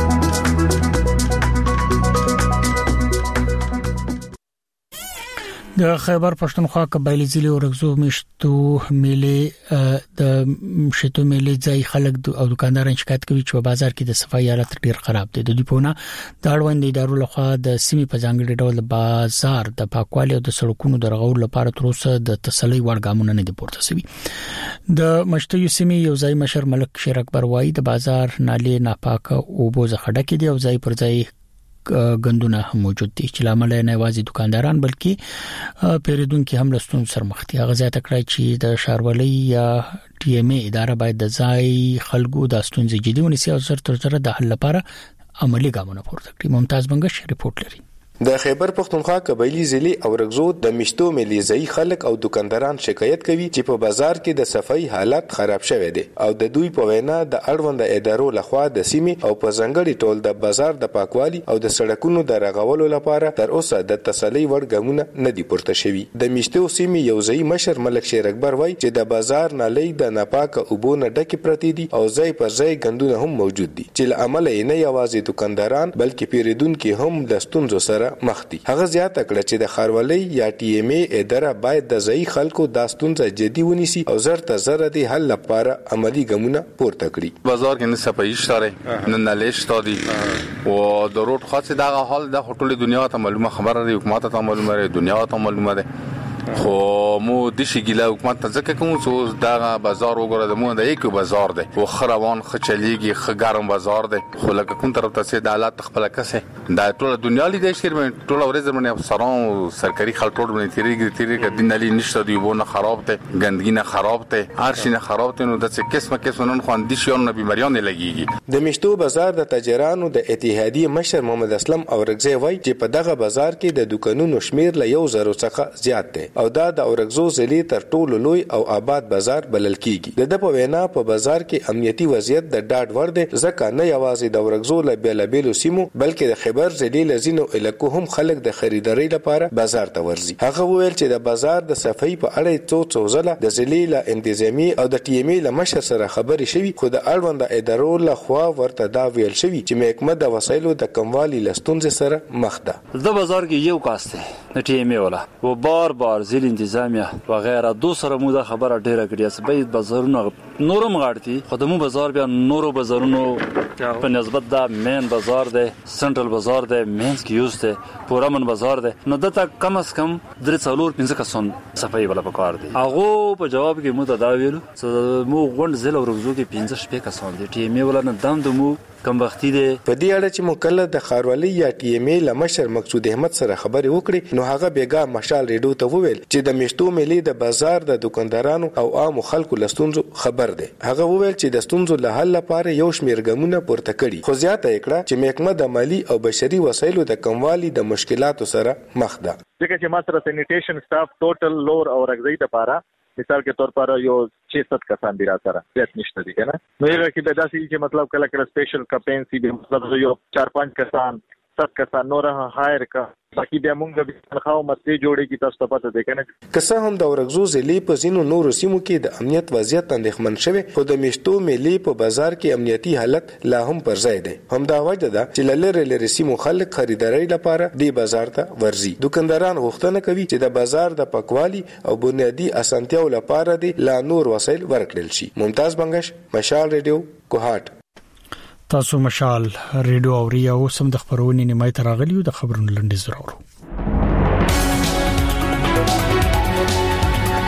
د خیبر پښتونخوا قبایلی ضلع ورغزو مشتو میلې د مشتو میلې ځای خلک او دکانداران شکایت کوي چې په بازار کې د صفایي حالت ډیر خراب دي. د دوی په نه د اړوند ادارو لخوا د سیمې په ځانګړي ډول د بازار د پاکوالي او د سړکونو د رغولو لپاره تر اوسه د تسلی وړ ګامونه نه دي پورته شوي. د مشتو سیمې یو ځای مشر ملک شیر اکبر وایي د بازار نالې ناپاکه او بوزه خډه کې دي او ځای پر ځای غندونه موجود دي چې لامل نه یوازې دکانداران بلکې پیرودونکو هم لستون سر مخ دي. هغه ځای تکړه چې د شارولۍ یا ټي ام ای اداره باید د ځای خلکو د ستونزې جدي ونیسي او زر تر زر د حل لپاره عملی ګامونه پورته کړي. ممتاز بنگش ریپورت لري.
د خیبر پښتونخوا قبایلی ضلع او رغزو د مشتو ملیزي خلک او دکانداران شکایت کوي چې په بازار کې د صفای حالت خراب شوی دی او د دوی په وینا د اړوند ادارو لخوا د سیمې او په ځنګړي ټول د بازار د پاکوالي او د سړکونو د رغولو لپاره تر اوسه د تسلی وړ ګامونه نه دي پورته شوي. د مشتو سیمې یو ځای مشر ملک شیر اکبر وایي چې د بازار نالې د ناپاکه اوبو نه ډکې پرتې دي او ځای پر ځای غندونه هم موجود دي چې له عمله نه یوازې دکانداران بلکې پیرودونکو هم د ستونزو سره مخ دي. هغه زیاته کړه چې د خارولۍ یا ټي ام ای اداره باید د ځای خلکو د ستونزې جدي ونیسي او زر ته زر دي حل لپاره عملی ګامونه پورته کړي.
بازار کې نه صفایي شته نه نالې شته دي او د روډ خاصه دا حال د ټوله دنیا ته معلومه خبره دی، حکومت ته معلومه دی، دنیا ته معلومه ده. خو مو د شي ګیله حکومت ته ځکه کوم څو دا بازار وګوره د مو د یو بازار دی او خروان خچلیږي خګارم بازار دی خو لکه کوم طرف ته سي د حالات خپل کسه دا ټول دنیا لیدای شي ټول ورځ باندې افسران سرکاري خلک ټول باندې تیریږي د نالي نشته دی وونه خراب ته ګندګي نه خراب ته هر شي نه خراب ته نو د څه قسمه نن خو اندي شي نو بیماریان لګيږي.
د مشتو بازار د تاجرانو د اتحادیه مشر محمد اسلم او رغزي وای چې په دغه بازار کې د دکانونو شمیر له 1,000 څخه زیات دی او دا د اورغزو ضلع تر ټولو لوی او آباد بازار بلل کیږي. د په وینا په بازار کې امنیتي وضعیت د ډاډ ور دی ځکه نه یوازې د اورغزو له بیلابیلو سیمو بلکې د خیبر ضلع لزینو الکو هم خلک د خریداري لپاره بازار ته ورځي. هغه وویل چې د بازار د صفای په اړه څو ځله د ضلع له انتظامی او د ټي ام ای له مشر سره خبرې شوي خو د اړوند ادارو له خوا ورته دا ویل شوي چې محکمه د وسایلو د کموالي لستونځ سره مخ ده.
د بازار کې یو کاسته د ټي ام ای ولا و بار ضلع انتظامیه وغیرہ دوسره مو دا خبره ډیره کړې چې باید بازارونه نورم غاړتي خو د مو بازار بیا نورو بازارونو په نسبت دا مین بازار دی سنټرل بازار دی مینس کې یوز دی پورامن بازار دی نو دته کم از کم 3-4 کسان صفای ولا پکار دي. هغه په جواب کې مو دا ویلو چې مو غونډ ضلع ورغزو کې 15 کسان دي ټي ام ای ولا نه دم دمو کم وختي دي.
په دې اړه چې مکله د خارولۍ یا ټي ام ای لمشر مقصود احمد سره خبرې وکړي نو هغه بیګا مشال ریډیو ته وویل چې د مشتو ملي د بازار د دکاندارانو او عام خلکو لستونزو خبر دی. هغه وویل چې د ستونزو له حل لپاره یو شمیر ګامونه پورته کړي خو زیاته کړه چې محکمه د مالی او بشري وسایلو د کموالي د مشکلاتو سره مخ ده.
ځکه چې ما سره سینیټیشن سټاف ټوټل لور او رغزي لپاره مثال के तौर पर यो 600 कसान भी राता रहा زیات نشته دي کنه نو یو کې د داسې چې مطلب کله کله سپیشل کمپینسی به مطلب یو 4-5 کسان 7 کسان نور هایر کا باقي بیا موږ به تنخواو مته جوړې کی تاسو ته پته ده کنه
کسه هم د ورغزو ضلع په زینو نور سیمو کې د امنیت وضعیت اندېښمن شوی خو د مشتو ملي په بازار کې امنیتي حالت لا هم پر ځای دی. هم دا وجه ده چې لری سیمو خلک خریداري لپاره د بازار ته ورځي. دکانداران غوښتنه کوي چې د بازار د پاکوالي او بنیادی اسانتیاو لپاره د لا نور وسایل ورکړل شي. ممتاز بنگش، مشال ریډیو، کوهات.
تاسو مشال ریډیو اوري او سم د خبرونې نیمه تر غلیو د خبرونو لنډیز راوړو.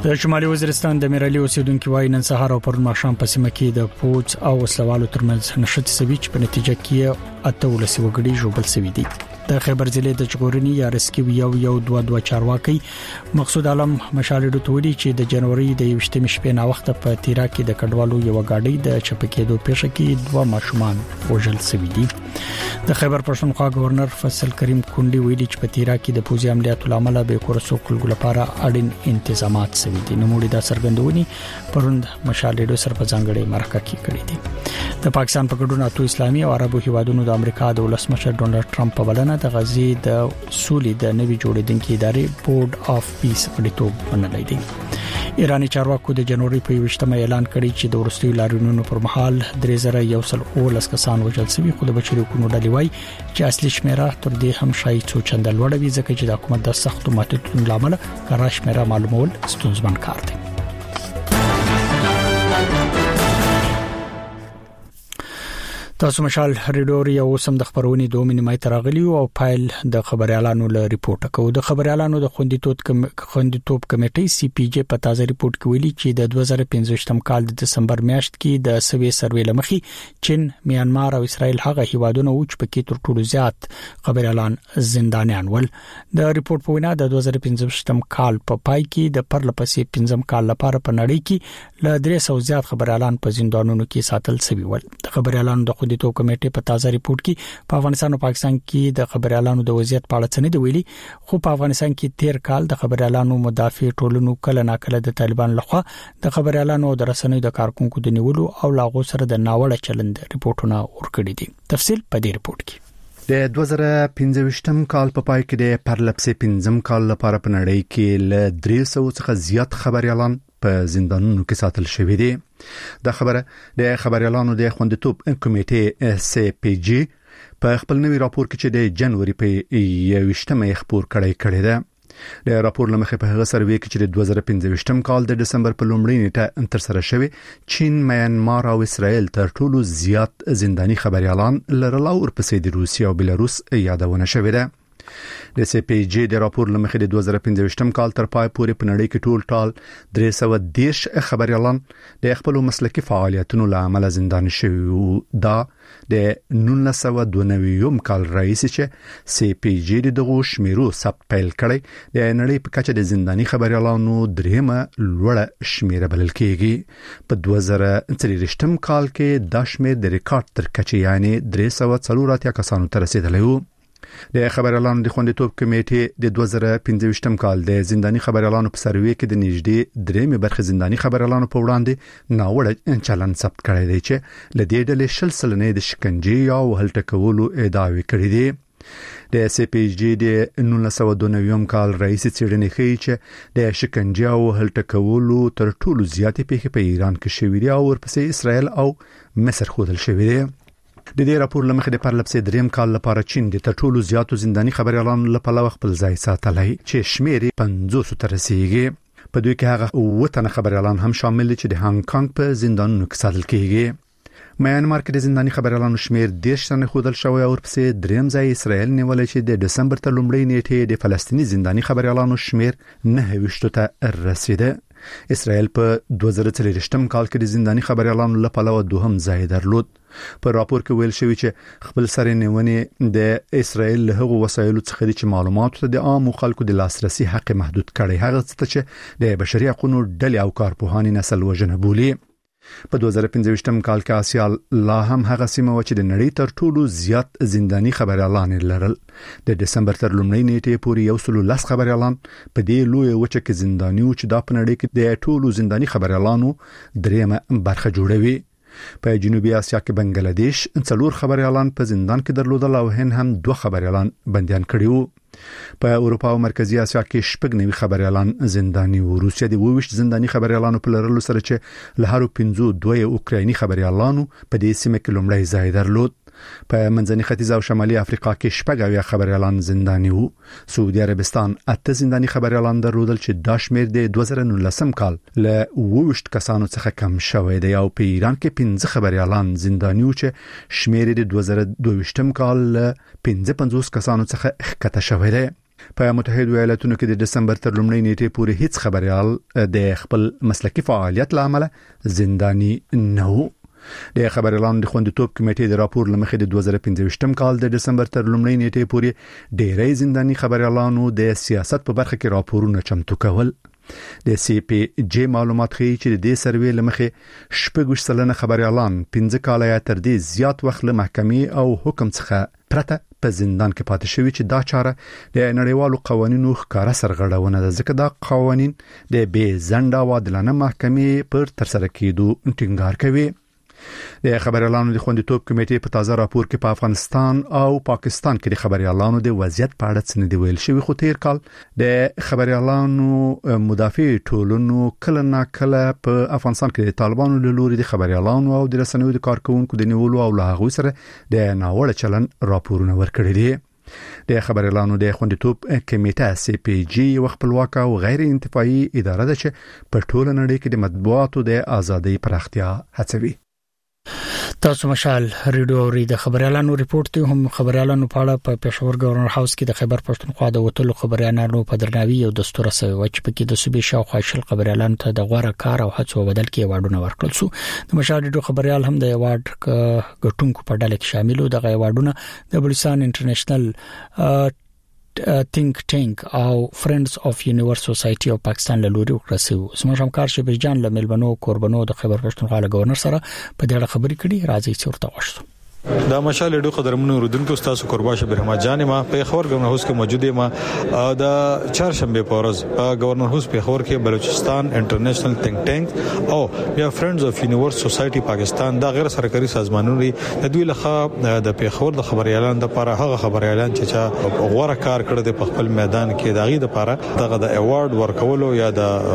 د شمالي وزیرستان د میرالي اوسیدونکو وای نن سهار او پر ماښام په سیمه کې د پوز او وسلوالو ترمنځ نشټ سوي په نتیجه کې اته ولسی وګړي جوړل سوي دي. د خیبر ضلع د چغورنی یا رسکیو یو 22 چارواکي مقصود عالم مشالډو تولی چې د جنوري د 28 شپې نا وخت په تیرا کې د کډوالو یو غاډي د چپکېدو پیښه کې دوه ماشومان وژل شوي دي. د خیبر پښتونخوا گورنر فصل کریم کونډي ویلي چې په تیرا کې د پوزي عملیاتو لامل به کورسو کولګو لپاره اړین انتظامات شوي دي. نو موږ دا سرګندونی پروند مشالډو سر په ځانګړي مرکه کې کړی دي. د پاکستان په ګډون اتو اسلامي او عربو هیوادونو د امریکا د ولسمشر ډونالد ټرمپ په بلنه د غزي د سولې د نوي جوړیدونکو ادارې بورډ اف پیس غړیتوب منلای دي. ایرانی چارواکو د جنوري په 28مه اعلان کړی چې د ورستیو لاریونونو پر مهال 3119 کسان وژل شوي، خو د بچو حقوقو ډلې وايي چې اصلي شمیره تر دې هم شاید څو چنده لوړه وي ځکه چې د حکومت د سختو ماتېدو لامل کارا شمیره معلومول ستونزمن کار دی. تاسو مشال ریډور یو سم د خبرونې 2 منیمای تراغلی او فایل د خبريالانو له ریپورت کوي. د خبريالانو د خوندیتوب کمیټې سی پی جی په تازه ریپورت کې ویلي چې د 2015م کال د دسمبر میاشت کې د سروې لمخي چین، میانمار او اسرائیل هغه هیوادونه وچ پکې تر ټولو زیات خبريالان زندانیان ول. د ریپورت په وینا د 2015م کال په پای کې د پرلپسې 15م کال لپاره په نړۍ کې ل 300 زیات خبريالان په زندانونو کې ساتل شوي ول. د خبريالانو د د تو کمیټې په تازه ریپورت کې په افغانستان او پاکستان کې د خبريالانو د وضعیت په اړه څه نه دی ویلي، خو په افغانستان کې تیر کال د خبريالانو مدافع ټولنو کله ناکله د طالبان لخوا د خبريالانو د رسنیو د کارکونکو د نیولو او لاغو سره د ناوړه چلند ریپورتونه ورکړي دي. تفصیل په دې ریپورت کې.
د 2015م کال په پای کې د پرلپسې 15م کال لپاره په نړۍ کې ل 300 څخه زیات خبريالان په زندانونو کې ساتل شوی دي. دا خبره د خبريالانو د خوندیتوب کمیټې سی پی جی په خپل نوي راپور کې چې د جنوري په 28مه خبر کړی ده. د راپور لمخې په هغه سروې کې چې د 2015م کال د دسمبر په لومړۍ نیټه تر سره شوی، چین، میانمار او اسرائیل تر ټولو زیات زنداني خبريالان لرل او ورپسې د روسیې او بلاروس یادونه شوې ده. د سی پی جی د راپور لمخې د 2015م کال تر پای پورې په نړۍ کې ټول ټال 310 خبريالان د خپل مسلکي فعالیتونو لامل زنداني شوي. دا د 1992م کال رئیس چې سی پی جی دغه شمیرو ثبت پیل کړي د نړۍ په کچه د زنداني خبريالانو دریمه لوړه شمیره بلل کېږي. په 2023م کال کې د شمیر د ریکارډ تر کچه یعنی 340 کسانو ته رسیدلی و. د خبريالانو د خوندیتوب کمیټې د 2015م کال د زنداني خبريالانو په سروې کې د نږدې درېمه برخه زنداني خبريالانو په وړاندې ناوړه چلند ثبت کړی دی چې لدې ډلې شل سلنې د شکنجې او هلټه کولو ادعاوې کړې دي. د سی پی جی د 1992م کال رئیس څېړنې ښیي چې د شکنجې او هلټه کولو تر ټولو زیاتې پیښې په ایران کې شوې دي او ورپسې اسرائیل او مصر ښودل شوې دي. د دې راپور لمخې د پرلپسې دریم کال لپاره چین د تر ټولو زیاتو زنداني خبريالانو لپاره خپل ځای ساتلی چې شمیر 500 ته رسیدي. په دوی کې هغه 9 تنه خبريالان هم شامل دي چې د هانګ کانګ په زندانونو کې ساتل کېږي. میانمار کې د زنداني خبريالانو شمیر 10 تنه خودل شوی او ورپسې دریم ځای اسرائیل نیولای چې د دسمبر تر لومړۍ نیټې د فلسطینی زنداني خبريالانو شمیر 9 ته رسیده. اسرائیل په 2023م کال کې د زنداني خبريالانو لپاره دوهم ځای درلود. په راپور کې ویل شوی چې خپل سره نیونې د اسرائیل له هغو وسایلو څخه د معلوماتو ته د عام خلکو د لاسرسي حق محدود کړي، هغه څه چې د بشري حقوقو ډلې او کارپوهان نسل وژنه بولي. په 2015م کال کې آسیا لا هم هغه سیمه و چې د نړۍ تر ټولو زیات زنداني خبريالان لرل. د دسمبر تر لومړۍ نیټې پورې 110 خبريالان په دې لوی وچه کې زنداني و چې د نړۍ کې د ټولو زنداني خبريالانو دریمه برخه جوړوي. په جنوبي اسیا کې بنگلاديش 4 خبريالان په زندان کې درلودل او هند هم 2 خبريالان بنديان کړي وو. په اروپا او مرکزی اسیا کې شپږ نوي خبريالان زنداني وو. روسیا د 22 زنداني خبريالانو په لرلو سره چې له هر 52 اوکرایني خبريالانو په دې سیمه کې لومړی ځای درلود. په منځني ختیځ او شمالي افریقا کې شپږ خبريالان زنداني وو. سعودي عربستان 8 زنداني خبريالان درلودل چې د شمیر د 2019 کال له 20 کسانو څخه کم شوی دی او په ایران کې 15 خبريالان زنداني وو چې شمیر د 2022م کال له 55 کسانو څخه ښکته شوی دی. په متحده ایالاتونو کې د دسمبر تر لومړۍ نیټې پورې هیڅ خبريال د خپل مسلکي فعالیت لامل زنداني نه وو. د خبريالانو د خوندیتوب کمیټې د راپور لمخې د 2015 کال د دسمبر تر لومړۍ نیټې پورې ډېری زنداني خبريالانو د سیاست په برخه کې راپورونه چمتو کول. د سی پی جی معلومات ښیي چې د دې سروې لمخې 80% خبريالان 15 کال یا تر دې زیات وخت له محکمې او حکم څخه پرته په زندان کې پاتې شوی چې دا چاره د نړیوالو قوانینو ښکارا سرغړونه ده ځکه دا قوانین د بې ځنډه او عادلانه محکمې پر ترسره کېدو ټینګار کوي. د خبريالانو د خوندیتوب کمیټې په تازه راپور کې په افغانستان او پاکستان کې د خبريالانو د وضعیت په اړه څه نه دی ویل شوی، خو تیر کال د خبريالانو مدافع ټولنو کله ناکله په افغانستان کې د طالبانو له لوري د خبريالانو او د رسنیو د کارکونکو د نیولو او له هغوی سره د ناوړه چلن راپورونه ورکړي دي. د خبريالانو د خوندیتوب کمیټه سی پی جی یو خپلواک او غیر انتفاعي اداره ده چې په ټوله نړۍ کې د مطبوعاتو د ازادۍ پراختیا هڅوي.
تاسو مشال ریډیو ری د خبريالانو ریپورت ته هم خبريالانو په اړه په پېښور گورنر هاوس کې د خیبر پښتونخوا د وټلو خبريالانو په درناوي او دستور سوي چې په کې د صوبې شاوخوا شل خبريالانو ته د غوړه کار او هڅو بدل کې ایوارډونه ورکړل شو. د مشال ریډیو خبريال هم د ایوارډ ګټونکو په ډله کې شامل وو. د ایوارډونه د بلوچستان انټرنیشنل think tank او Friends of Universe Society of Pakistan له لوري ورسېو. زموږ همکار شبیر جان له ملبنو کوربنو د خیبر پښتونخوا له گورنر سره په دې اړه خبرې کړي. راځي چې ورته وښتو.
دا مشال ډو قدرمنو رودونکو تاسو قربا شبیر احمد جان ما په خبر گورنر هاوس کې موجود یم. د چهارشنبه په ورځ گورنر هاوس په خبر کې بلوچستان انټرنیشنل think tank او بیا Friends of Universe Society پاکستان دا غیر سرکاري سازمانونه د دوی لخوا د په خبر د خبريالانو لپاره هغه خبريالان چې غوړه کار کړی د خپل میدان کې داغي لپاره دغه د ایوارډ ورکولو یا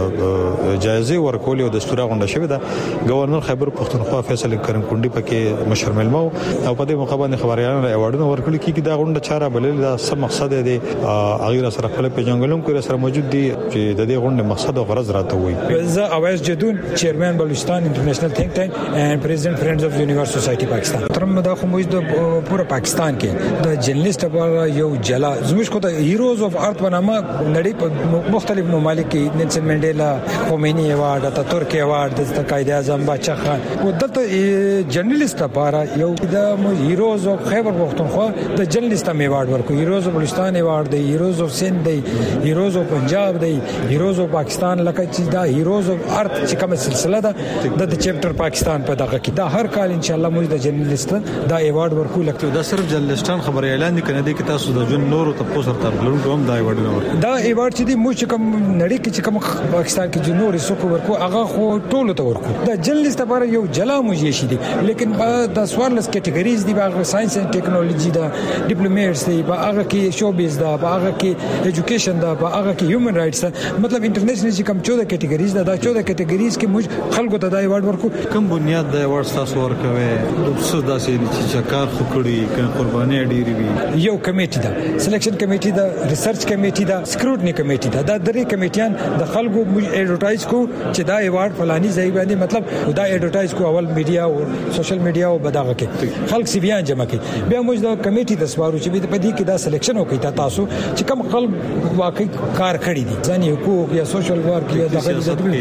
د جایزه ورکولو د دستور غونډه شوې ده. گورنر خیبر پښتونخوا فیصل کریم کونډي پکې مشر ملمو او په دې مقابله خبريالانو ایوارډونه ورکړي کیږي. دا غونډه چاره بلل دا سم مقصد دی اغیر سره خپل پیژنګلوم کوي سره موجود دي چې د دې غونډه مقصد او غرض راته وي.
زه اویس جدون چیرمن بلوچستان انټرنیشنل think tank and president Friends of Universe Society پاکستان. ترم دا خو موږ د پورا پاکستان کې د جرنالست لپاره یو جلا زموږ کو د هیروز اف ارت ونامه نړۍ په مختلف ممالک کې نلسن منډیلا خمینی ایوارډ د ترکی ایوارډ د قائد اعظم باچا خان او دلته جرنالست لپاره یو د هیروز اف خیبر پختونخوا د جرنالست ایوارډ ورکو. هیروز اف بلوچستان ایوارډ دی، هیروز اف سند دی، هیروز اف پنجاب دی، هیروز اف پاکستان لکه چې دا هیروز اف ارت چې کومه سلسله ده د چپټر پاکستان په دغه کې دا هر کال ان شاء الله موږ د جرنالست دا ایوارډ ورکو. لکه
دا صرف جرنالستان خبري اعلان دي کنه دي کې تاسو د جون نور ته پوسټر ترلون کوم دا ایوارډ ورکو.
دا ایوارډ چې دی موږ کوم نړۍ کې چې کوم پاکستان کې جنور سکو ورکو هغه خو ټولو ته ورکو. دا جرنالست لپاره یو جلا موږ شي دي لیکن د سوارلس کټګوریز دی باغ ساينس اند ټیکنالوژي دا ډیپلوماټس دی باغ کې شوبیز دا باغ کې ایجوکیشن دا باغ کې هیومن رائټس مطلب انټرنیشنل چې کوم 14 کټګوریز دا 14 کټګوریز کې موږ خلکو ته دا ایوارډ ورکو.
کوم بنیاد د ایوارډ تاسو ورکوي د څه داسې چې کار خو کړی ک قرباني ډیری وی.
یو کمیټه دا سلیکشن کمیټه دا ریسرچ کمیټه دا سکروټنی کمیټه دا د درې کمیټیان د خلکو ایډورټایز کو چې دا ایوارډ فلاني ځای باندې مطلب دا ایډورټایز کو اول میډیا او سوشل میډیا او بداغه کې خلک سی بیان جمع کوي. بیا موږ د کمیټې د سوارو چې په دې کې دا سلیکشن وکړي تاسو چې کوم خلک واقعي کار کړی دي ځنی حقوق یا سوشل ورک یا د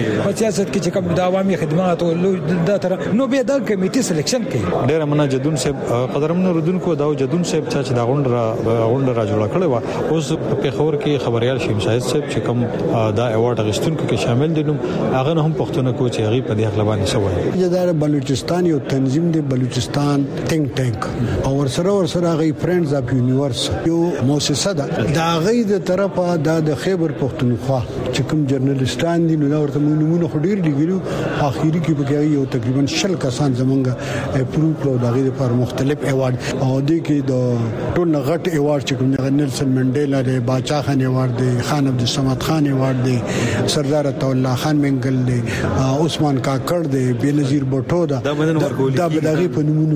سیاست کې چې کوم د عوامي خدمات او د تر نو بیا د کمیټې سلیکشن کوي.
ډیر مننه جدون صاحب قدرمنو رودونکو دا جدون صاحب چې دا غونډه را جوړ کړې و اوس په خبر کې خبريال شیم شاهد صاحب چې کوم دا ایوارډ غشتونکو کې شامل دي نو هغه هم پښتون کو چې هغه په دې اغلبان شوی.
دا بلوچستان یو تنظیم دی بلوچستان think tank او ورسره غي Friends of Universe یو مؤسسه ده دا غي د طرفه د خیبر پختونخوا چې کوم جرنالستان دي نو ورته نمونه خډیر دیګلو اخیری کې بګي یو تقریبا 100 کسان زمونږه اپروو کړو دا غي لپاره مختلف ایوارډ او د کې د ټول غټ ایوارډ چې کوم نلسن منډیلا دی، باچا خان ایوارډ دی، خان عبد الصمد خان ایوارډ دی، سردار الله خان منګل دی، عثمان کاکړ دی، بنظیر بټو دا بدغه په نمونه باندې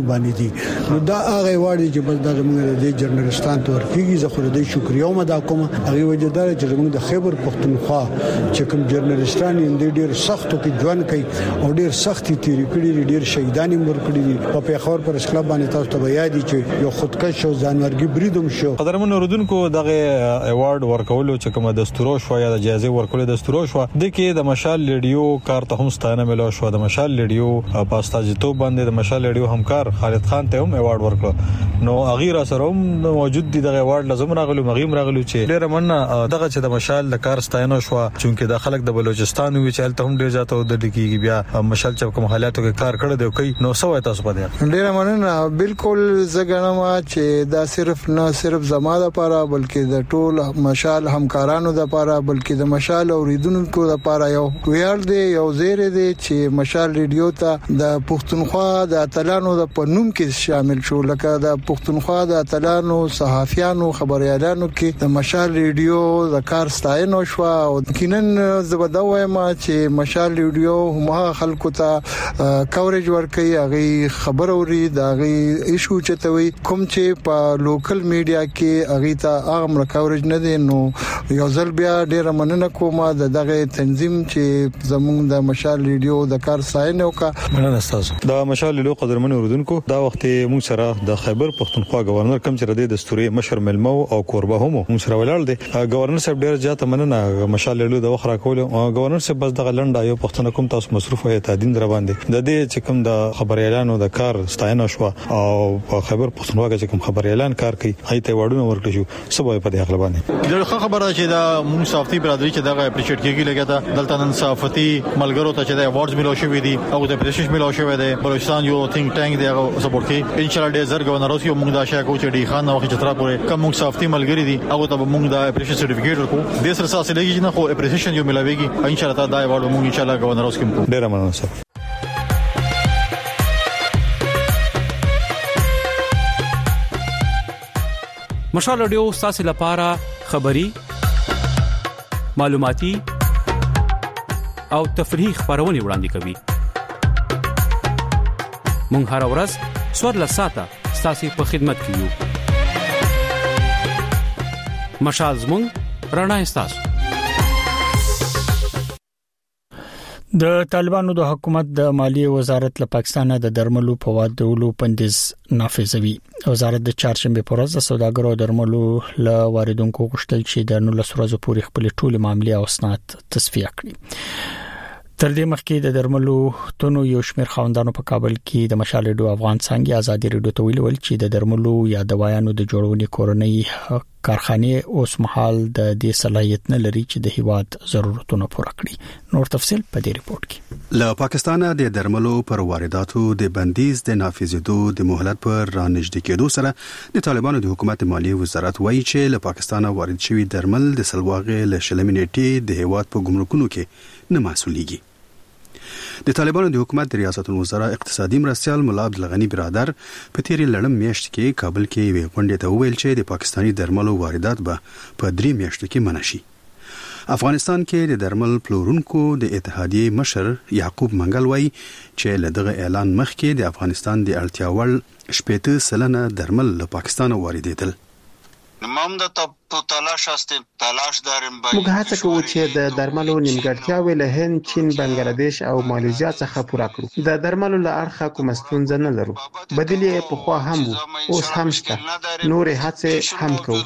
دي نو دا هغه وړي چې بس د موږ د جرنالستان تور کیږي زه خو د شکریا مدا کوم هغه وجدار چې موږ د خیبر پختونخوا چې کوم جرنالستان یې ډېر سختو کې ژوند کوي او ډېر سختي تیری کړی ډېر شهیدان مر کړی په پیښور پر اسکلاب باندې تاسو ته یاد دي چې یو خودکش او ځانورګي بریدوم شو.
قدرمن اوردونکو دغه ایوارډ ورکولو چې کومه دستور شو یا د جایزه ورکولو دستور شو د کې د مشال لیډیو کار ته هم ستانه ملو شو. د مشال لیډیو پاستاجیتو باندې د مشال لیډیو همکار خالد خان ته هم ایوارډ ورکړ. نو اغیر سره هم موجود دي دغه ایوارډ لازم راغلو مغیم راغلو چې ډېر مننه دغه چې د مشال د کار ستاینه شو چې د خلک د بلوچستان وی چې ته هم ډېر ځاته د دقیقي بیا مشال چې کوم حالاتو کې کار کړی دی کوي نو سوې تاسو په دې
ډېر مننه. بالکل زګنم چې دا صرف زما لپاره بلکې د ټول مشال همکارانو لپاره بلکې د مشال اوریدونکو لپاره یو ویاړ دی یو زیری دی چې مشال ریډیو ته د پښتونخوا د اتلانو د پنوم کې شامل شو. لکه د پښتونخوا د اتلانو صحافیانو خبريالانو کې د مشال ریډیو د کار ستاینه شو او کینن زبده وایم چې مشال ریډیو هم خلکو ته کورج ورکړي هغه خبر اوري دا هغه ایشو چتوي کوم چې په لوکل میډیا کې هغه ته هغه کورج نه دي. نو یو ځل بیا ډیر مننه کوم دغه تنظیم چې زموږ د مشال ریډیو د کار ستاینه وکړه.
مننه تاسو. دا مشال ریډیو قدرمن اوردونکو دا وخت موږ سره د خیبر پختونخوا گورنر کم چې د دستوري مشر ملمو او کوربه هم موږ سره ولاړ دي. گورنر صاحب ډیر زیات مننه مشال ریډیو د وخت راکول. گورنر صاحب بس دغه لنډه یو پښتنه کوم تاسو مصروف وي تادین در باندې د دې چې کوم د خبري اعلانو د کار ستاینه شو او په خیبر پختونخوا کې کوم خبري اعلان کار کوي هیته وړونه ورکړي شو سبا په دې خپل باندې
د خبره چې دا موږ صحافي برادری چې دا اپریشیټ کیږي لګا دا دلته نن صحافتي ملګرو ته چې دا ایوارډز ملو شوې دي او د پرشش ملو شوې ده بلوچستان یو ثینک ټانک دی هغه سپورټ کوي ان شاء الله ډیر زر گورنر اوس یو موږ دا شای کو چې ډی خان نو چې تر پورې کوم موږ صحافي ملګری دي هغه ته موږ دا اپریشیشن سرټیفیکیټ ورکو د سر سره لګي نه خو اپریشیشن یو ملاويږي ان شاء الله دا ایوارډ موږ ان شاء الله گورنر اوس کوم
ډیر مننه سر.
مشال رادیو ستاسو لپاره خبري معلوماتي او تفریحي خبرونه وړاندې کوي. مونږ هر ورځ سوار لساته ستاسو په خدمت کې یو. مشال زموږ رڼا ستاسو.
د طالبانو د حکومت د مالیه وزارت له پاکستان د درملو په واردولو بندیز نافذوي. وزارت د چهارشنبه پر ورځ د سوداګرو درملو له واردونکو غوښتل چې د 19 ورځې پورې خپل ټول معاملې او اسناد تصفیه کړي. تر دې مخکې د درملو تونو یو شمېر خاوندانو په کابل کې د مشال ریډیو افغان څنګه ازادي ریډیو ته ویل چې د درملو یا دوايانو د جوړونې کورنۍ کارخانه اوس مهال د دې صلاحیت نه لري چې د هیواد ضرورتونه پوره کړي. نور تفصيل په دې ریپورت کې.
له پاکستان د درملو پر وارداتو د بندیز د نافذېدو د مهلت پر رانږدې کېدو سره د طالبانو د حکومت مالیه وزارت وایي چې له پاکستان وارد شوی درمل د سلواغې له شلمینټي د هیواد په ګمرکونو کې نه مسؤلیږي. د طالبانو د حکومت د ریاست الوزرا اقتصادي مرستيال مولا عبدالغنی برادر په تیرې لړم میاشت کې کابل کې وی غونډه ته ویل چې د پاکستاني درملو واردات به په 3 میاشتو کې منع شي. افغانستان کې د درمل پلورونکو د اتحادیې مشر یعقوب منګل وایي چې له دغه اعلان مخکې د افغانستان د اړتیا وړ 80% درمل له پاکستان واردېدل.
موږ هڅه کوو چې د درملو نیمګړتیاوې له هند، چین، بنگلاديش او ماليزیا څخه پوره کړو. د درملو له اړخه کوم ستونزه نه لرو. بدیل یې په خوا هم وو، اوس هم شته. نور هڅه هم کوو.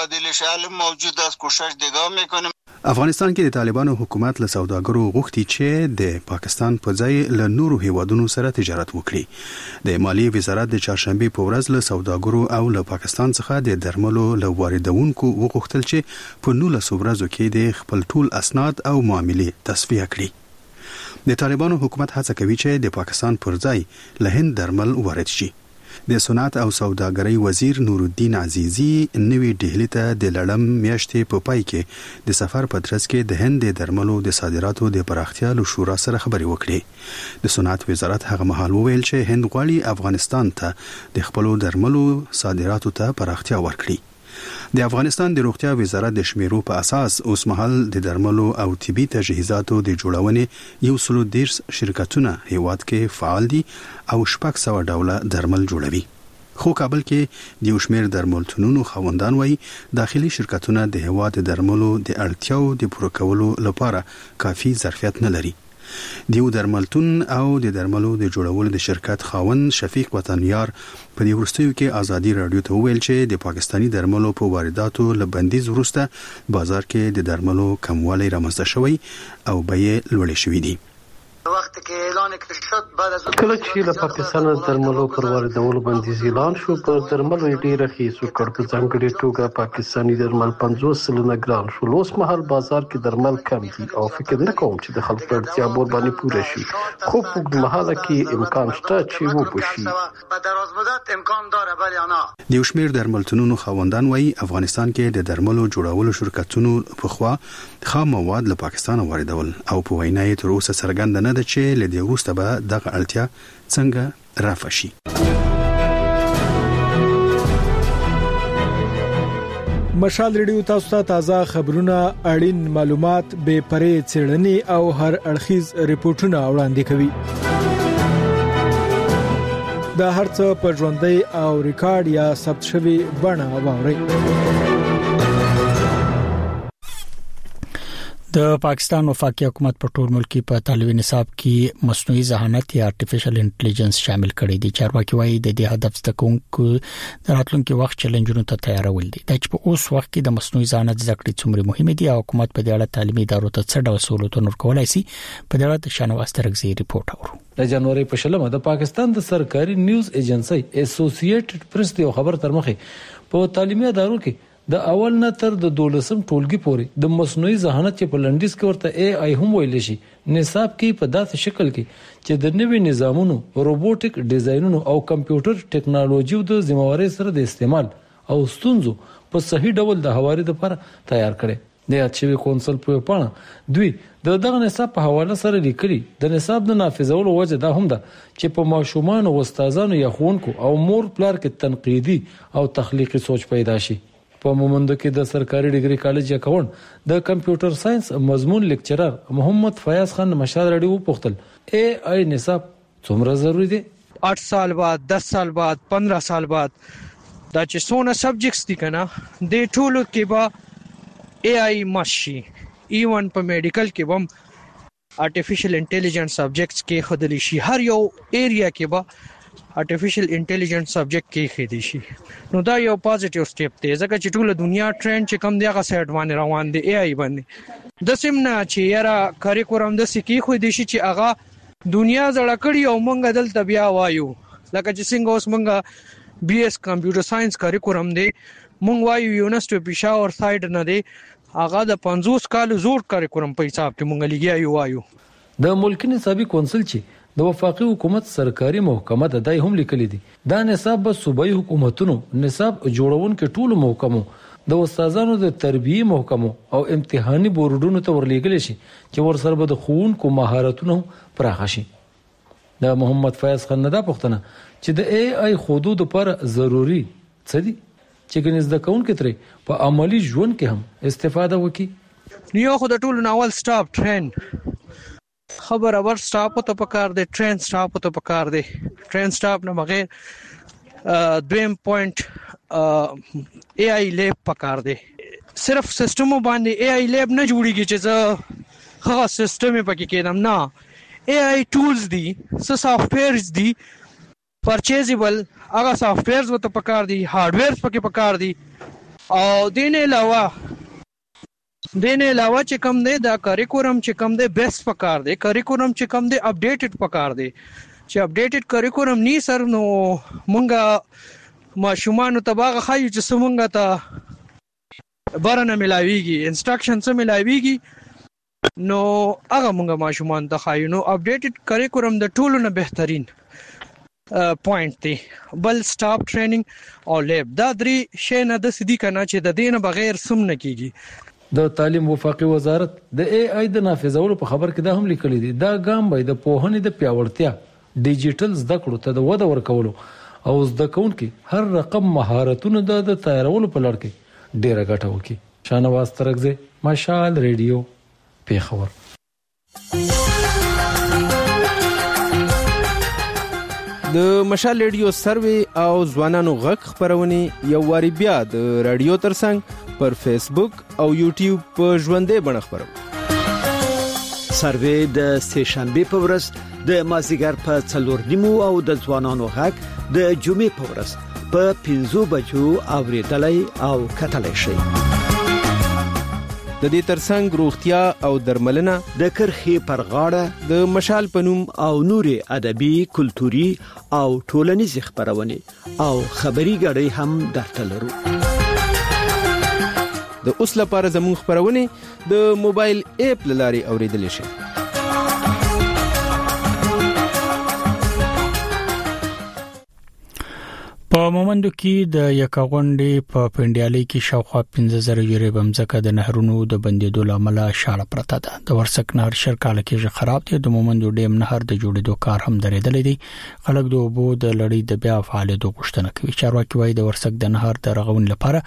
افغانستان کې د طالبانو حکومت له سوداګرو غوښتي چې د پاکستان په ځای له نورو هیوادونو سره تجارت وکړي. د مالیې وزارت د چهارشنبه په ورځ له سوداګرو او له پاکستان څخه د درملو له واردونکو وغوښتل چې په 19 ورځو کې د خپل ټول اسناد او معاملې تصفیه کړي. د طالبانو حکومت هڅه کوي چې د پاکستان پر ځای له هند درمل وارد شي. د صنعت او سوداګرۍ وزیر نور الدین عزیزی نوې ډهلی ته د لړم میاشتې په پای کې د سفر په ترڅ کې د هند د درملو د صادراتو د پراختیا له شورا سره خبرې وکړې. د صنعت وزارت هغه مهال وویل چې هند غواړي افغانستان ته د خپل درملو صادراتو ته پراختیا ورکړي. د افغانستان د روغتیا وزارت د شمیرو په اساس اوس مهال د درملو او طبي تجهیزاتو د جوړونې 130 شرکتونه هیواد کې فعال دي او 600 ډوله درمل جوړوي. خو کابل کې د شمیر درملتونونو خوندان وای داخلي شرکتونه د هواد درملو د اړتیاو د پوره کولو لپاره کافي ظرفیت نه لري. دیو درملتون او د درملو د جوړولو د شرکت خاوند شفیق وطنیار په دې ورستیو کې ازادي رادیو ته ویل چې د پاکستانی درملو په وارداتو له بندیز وروسته بازار کې د درملو کموالی رامنځته شوی او بیې لوړې شوې دي.
وخت کې اعلان کړی شو بعد از
کله چې له پاکستان درملو پر واردولو بندیز اعلان شو پر درملو ډیره خېسو کړ په ځانګړي توګه پاکستانی درمل 50 سلنه ګران شو. اوس مهال بازار کې درمل کم دي او فکر نه کوم چې د خلکو اړتیا به باندې پوره شي خو په مهاله کې امکان شته چې وبشي.
په دراز مدت امکان داره ولی نه.
د شمیر درملتونونو خوندان وایي افغانستان کې د درملو جوړولو شرکتونو په خوا خام مواد له پاکستان واردول او په وینا یې تر اوسه څرګند نه ده چې له دې وروسته به دغه اړتیا څنګه رافع شي.
مشال ریډیو تاسو ته تازه خبرونه اړین معلومات به پرې څېړنې او هر اړخیز ریپورتونه وړاندې کوي. دا هرڅه په ژوندۍ او ریکارډ یا ثبت شوی بڼه واورئ.
د پاکستان وفاقي حکومت په ټول ملک په تعلیمي نصاب کې مصنوعي ذهانت یا آرټیفیشل انټيليجنس شامل کړي دي. چارواکي وايي د دې هدف زده کوونکو د راتلونکي وخت چیلنجونو ته تیارول دي. د چې په اوس وخت کې د مصنوعي ذهانت زده کړې څومره مهمه دي او حکومت په دې اړه تعلیمي ادارو ته څه ډول سہولتونه ورکولای شي په دې اړه د شانواز ترغزي ریپورت اورو.
د جنوري په شلمه د پاکستان د سرکاري نیوز ایجنسی اسوسییټډ پریس یو خبر تر مخه په تعلیمي ادارو کې د اول نه تر د 12 ټولګي پورې د مصنوعي ذهانت چې په لنډیز کې ورته اي اي هم ویل شي نصاب کې په داسې شکل کې چې د نوي نظامونو روبوټیک ډیزاینونو او کمپیوټر ټیکنالوژي د ذمہواري سره د استعمال او ستونزو په صحیح ډول د حواري لپاره تیار کړي. د اچوي کونسل په پاڼه دوی دغه نصاب په حواله سره لیکلي د نصاب د نافذولو وجه دا هم ده چې په ماشومان او استادانو یا ښوونکو او مور پلار کې تنقیدي او تخلیقي سوچ پیدا شي. په مومند کې د سرکاري ډیګري کالج اکاونټ د کمپیوټر ساينس مضمون لیکچرر محمد فیاض خان مشال رډیو پوښتل اي اي نصاب څومره ضروری دي؟
8 سال بعد 10 سال بعد 15 سال بعد دا چې څونه سبجیکټس دي کنه د ټولو کې به اي اي ماشي ایون په میډیکل کې هم آرټیفیشل انټيليجنس سبجیکټس کې خدلی شي. هر یو ایریا کې به آرټیفیشل انټيليجنس سبجیکټ کې خېدي شي. نو دا یو پازیټیو سټیپ دی ځکه چې ټول دنیا ټرند چې کم دی هغه سایډ باندې روان دی اي اي باندې. د سیمنا چې یاره کریکولم د سکی خو دي شي چې هغه دنیا زړه کړی او مونږ دلته بیا وایو لکه چې څنګه اوس مونږ بي اس کمپیوټر ساينس کریکولم دی مونږ وایو یونیورسيټي پېښور سایډ نه دی هغه د 50 کال زوړ کریکولم په حساب کې مونږ لګیایو وایو.
د ملکی نصابي کونسل چې د وفاقي حکومت سرکاري محکمه د دای هم لیکلي دي دا نصاب به صوبایي حکومتونو نصاب جوړونکو ټولو محکمو د استادانو د تربیه محکمو او امتحاني بورډونو ته ورلېږل شي چې ورسره به د ښوونکو مهارتونو پراخ شي. د محمد فیاض خان دا پوښتنه چې د اي اي حدود لپاره ضروری څه دي چې ګنې زده کوونکو ترې په عملی ژوند کې هم استفاده وکړي.
نیو خو د ټولو ناول سټاپ ټرین خبر اور سٹاپ ته پکار دی ټرین سٹاپ ته پکار دی ټرین سٹاپ نه بغیر دویم پوینټ اي اي لیب پکار دی. صرف سیستم باندې اي اي لیب نه جوړیږي چې زه هغه سیستم پکې کېدم نه. اي اي ټولز دي څه سافټویرز دي پرچیزیبل هغه سافټویرز وته پکار دي هارډویرز پکې پکار دي او دینه علاوه چې کم دی دا کریکولم چې کم دی بیسټ پکار دی کریکولم چې کم دی اپډیټډ پکار دی چې اپډیټډ کریکولم نی سر نو مونږه ماشومان ته باغ خایو چې سمونګه ته برنه ملاویږي انسټرکشن سم ملاویږي نو هغه مونږه ماشومان ته خایو نو اپډیټډ کریکولم د ټولو نه بهترین پوینټ دی. بل سټاپ ټریننګ او لیب دا درې شی نه د سدي کنه چې د دینه بغیر سم نه کیږي.
د تعلیم وفاقي وزارت د اي اي د نافذولو په خبر کې دا هم لیکلي دي دا ګام به د پوهنې د پیاوړتیا ډیجیټل زده کړو ته د وده ورکولو او زده کوونکو هر رقم مهارتونو د تیارولو په لړ کې ډیره ګټه وکړي. شانواز ترغزي مشال ریډیو پیښور.
د مشال ریډیو سروي او ځوانانو غږ خبرونه یو واری بیا د رادیو ترڅنګ پر فیسبوک او یوټیوب په ژوندې بڼه خبرو.
سروي د سه شنبه په ورځ د مازیګر په 4:30 او د ځوانانو غږ د جمعې په ورځ په 5 بجو اوریدلای او کتلای شي.
د دې ترڅنګ روغتیا او درملنه
د کرخي پر غاړه
د مشال پنوم
او نوري ادبي کلتوري او ټولنیز خبرونه او خبري غړي هم درته لرو.
د اوس لپاره زموږ خبرونه د موبایل اپ لاري اوریدل شي.
په مومندو کې د یکاغونډې په پندیالي کې شاوخوا 15000 یوري بمځکه د نهرونو د بندیدو لامل شاړه پرته ده. د ورسک نهر شرکاله کې خراب دي. د مومندو ډیم نهر د جوړېدو کار هم درېدلې دي. خلک د اوبو د لړۍ د بیا فعالیتو غوښتنه کوي. چارواکي وايي د ورسک د نهر د رغون لپاره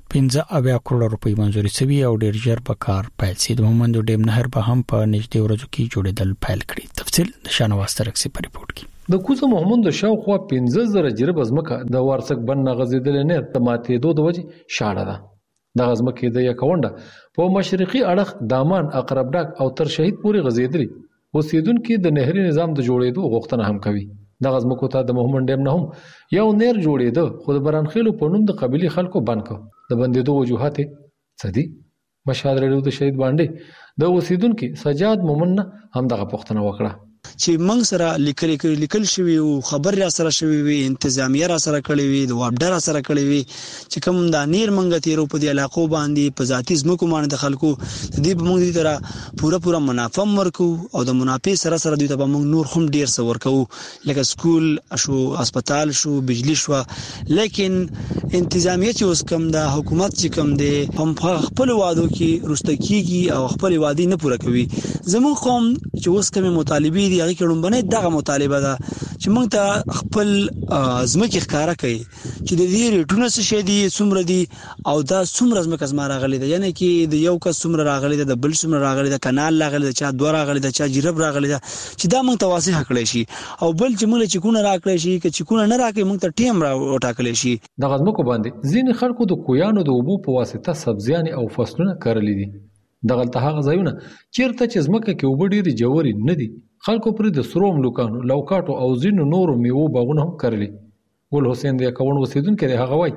15 کروڑ روپۍ منزوري شوی او ډیر ژر به کار پیل شي. د مومندو ډیم نهر به هم په نږدې ورځو کې جوړېدل پیل کړي. تفصیل د شانواز ترکسي په ریپورت کې.
د کوزه محمد شاوخوا 15000 جریب ازمکه د ورسک بن غزیدل نه د ماتېدو د وجه شاړه ده. د ازمکه د یکاونډه په مشرقي اړخ دامان اقرب ډاک او تر شهید پوری غزیدلی اوسیدونکو د نهري نظام د جوړېدو غوښتنه هم کوي. د ازمکو ته د محمد ډیم نه هم یو نهر جوړېده خو د برانخیلو په نوم د قبيلي خلکو بند کو. د بندیدو وجوهات صدی مشهد رډو د شهید باندې د اوسیدونکو سجاد مومن هم دغه پوښتنه وکړه
چې موږ سره لیکل شوی او خبر را سره شوی وي انتظامیه را سره کړی وي د وابډر را سره کړی وي چې کوم د نیر منګه تیرو په دی علاقو باندې په ذاتی زمکو باندې د خلکو د دې موږ دي تر پورا منافع ورکو او د منافع سره سره دوی ته موږ نور هم ډیر څه ورکو لکه سکول شو هسپتال شو بجلی شو لیکن انتظامیه چې اوس کوم د حکومت چې کوم دی هم خپل وعده کې رستکیږي او خپل وعده نه پوره کوي. زموږ قوم چې اوس کوم مطالبه هغه کډمبنه دغه مطالبه ده چې موږ ته خپل ځمکې ښکارا کوي چې د دې ریټونه څه شي دي څومره دي او دا څومره ځمکه زما راغلي ده یعنی کې د یو کس څومره راغلي ده د بل څومره راغلي ده کانال راغلي ده چا دوه راغلي ده چا جرب راغلي ده چې دا موږ ته واضح کړی شي او بل چې موږ چې کونه راکړی شي چې کونه نه راکړي موږ ته ټیم را وټاکلی شي.
د غزمکو باندې ځین خلکو د کویانو د اوبو په واسطه سبزیان او فصلونه کرلي دي. دغلته هغه ځایونه چیرته چې ځمکه کې اوبه ډېری جوړي نه دي خلکو پر د سروم لوکانو لوکاټو او زینو نورو میوه باغونه هم کرلي. ګل حسین د یکاون وسیدونکو دی هغه وای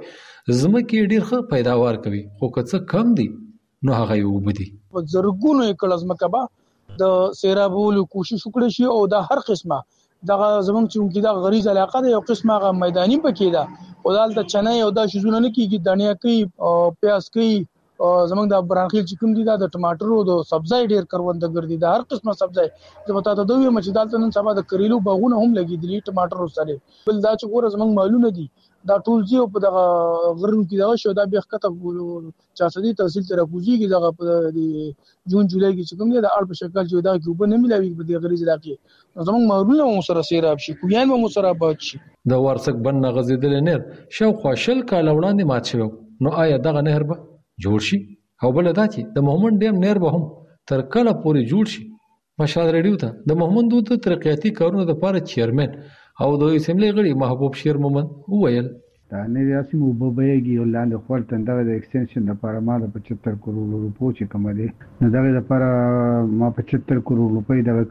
زمکه ډیر ښه پیداوار کوي خو که څه کم دي نو هغه یو بدی.
په زرګونو ایکړ زمکه به د سیرابولو کوشش وکړي شي او د هر قسمه دغه زمونږ چې دا غریز علاقه ده یو قسمه غ میداني پکې ده او دالته چنه او د شزونه نه کیږي دنیا کوي او پیاز کوي زمونږ د برانخیل چې کوم دي دا د ټماټر او د سبزی ډیر کروندګر دي د هر قسمه سبزی زه به تاسو ته دوی مچ دالته نن سبا د کریلو باغونه هم لګیدلي ټماټر سره بل دا چې ګوره زمونږ معلومه دي دا ټول زیو په دغه غرونو کې دا شو دا به ښکته چا سدي تحصیل تر کوزيږي دغه په جون جولای کې چې کوم دي د اړ په شکل چې دا کې وب نه ملوي په دې غریز علاقې زمونږ معلومه مو سره سیراب شي کویان مو سره بچ شي.
د ورسک بن غزیدل نهر شاوخوا شل کال وړاندې مات شو نو آیا دغه نهر به جوړ شي او بل دا چې د محمد ډیم نهر به هم تر کله پورې جوړ شي. مشهد ریډیو ته د محمد دوت ترقیاتی کارونو لپاره چیرمن او د اسمبلی غړي محبوب شیر مومن وویل
دا نه ریاسي مو بهيږي او لاندې خپل تندغه د ایکستنشن لپاره ما د 75 کروڑ روپو چې کوم دي نه دغه لپاره ما 75 کروڑ روپۍ دغه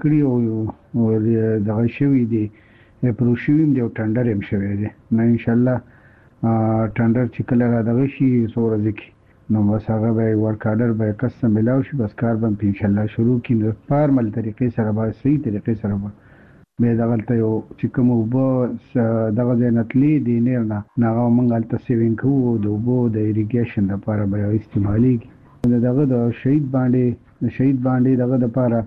کړی او دغه شوی دي پروشویم دی او ټندر هم شوی دی نو ان شاء الله ټندر چې کله را دغه شي سور ځکه نو بس هغه به ورک آرډر به کسم ملاو شي بس کار به ان شاء الله شروع کینو فارمل طریقې سره به صحیح طریقې سره به دغلته یو چې کوم وبو دغه ځنتلی دی نه نه مونږ ته سیوینګ کوو د وبو د اریګیشن لپاره به استعمالي دغه د شهید باندې دغه لپاره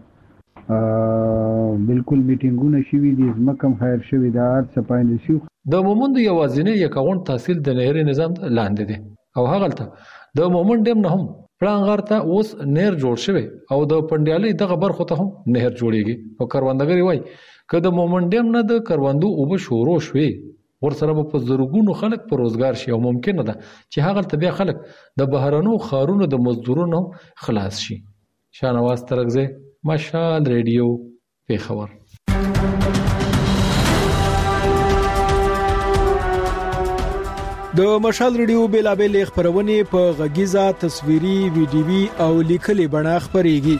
بالکل میټینګونه شوي دي زمکم خیر شوي د ارت سپاین شو
د مومند یوازینی یکاون تحصیل د نهري نظام لاندې دي او هغه ته د مومند ډیم نه هم پلان غارته اوس نهر جوړ شوی او د پندیالي دغه برخو ته هم نهر جوړیږي او کروندګری وای که د مومند ډیم نه د کروندو او به شورو شوي ورسره په زرګونو خلک په روزګار شي او ممکن ده چې هغه ته بیا خلک د بهرانو خارونو د مزدورونو خلاص شي. شانواز ترغزه مشال ریډیو پیښور.
د مشال ریډیو بیلابل خبرونه په غږیزه تصویري ویډیوي او لیکلي بڼه خبريږي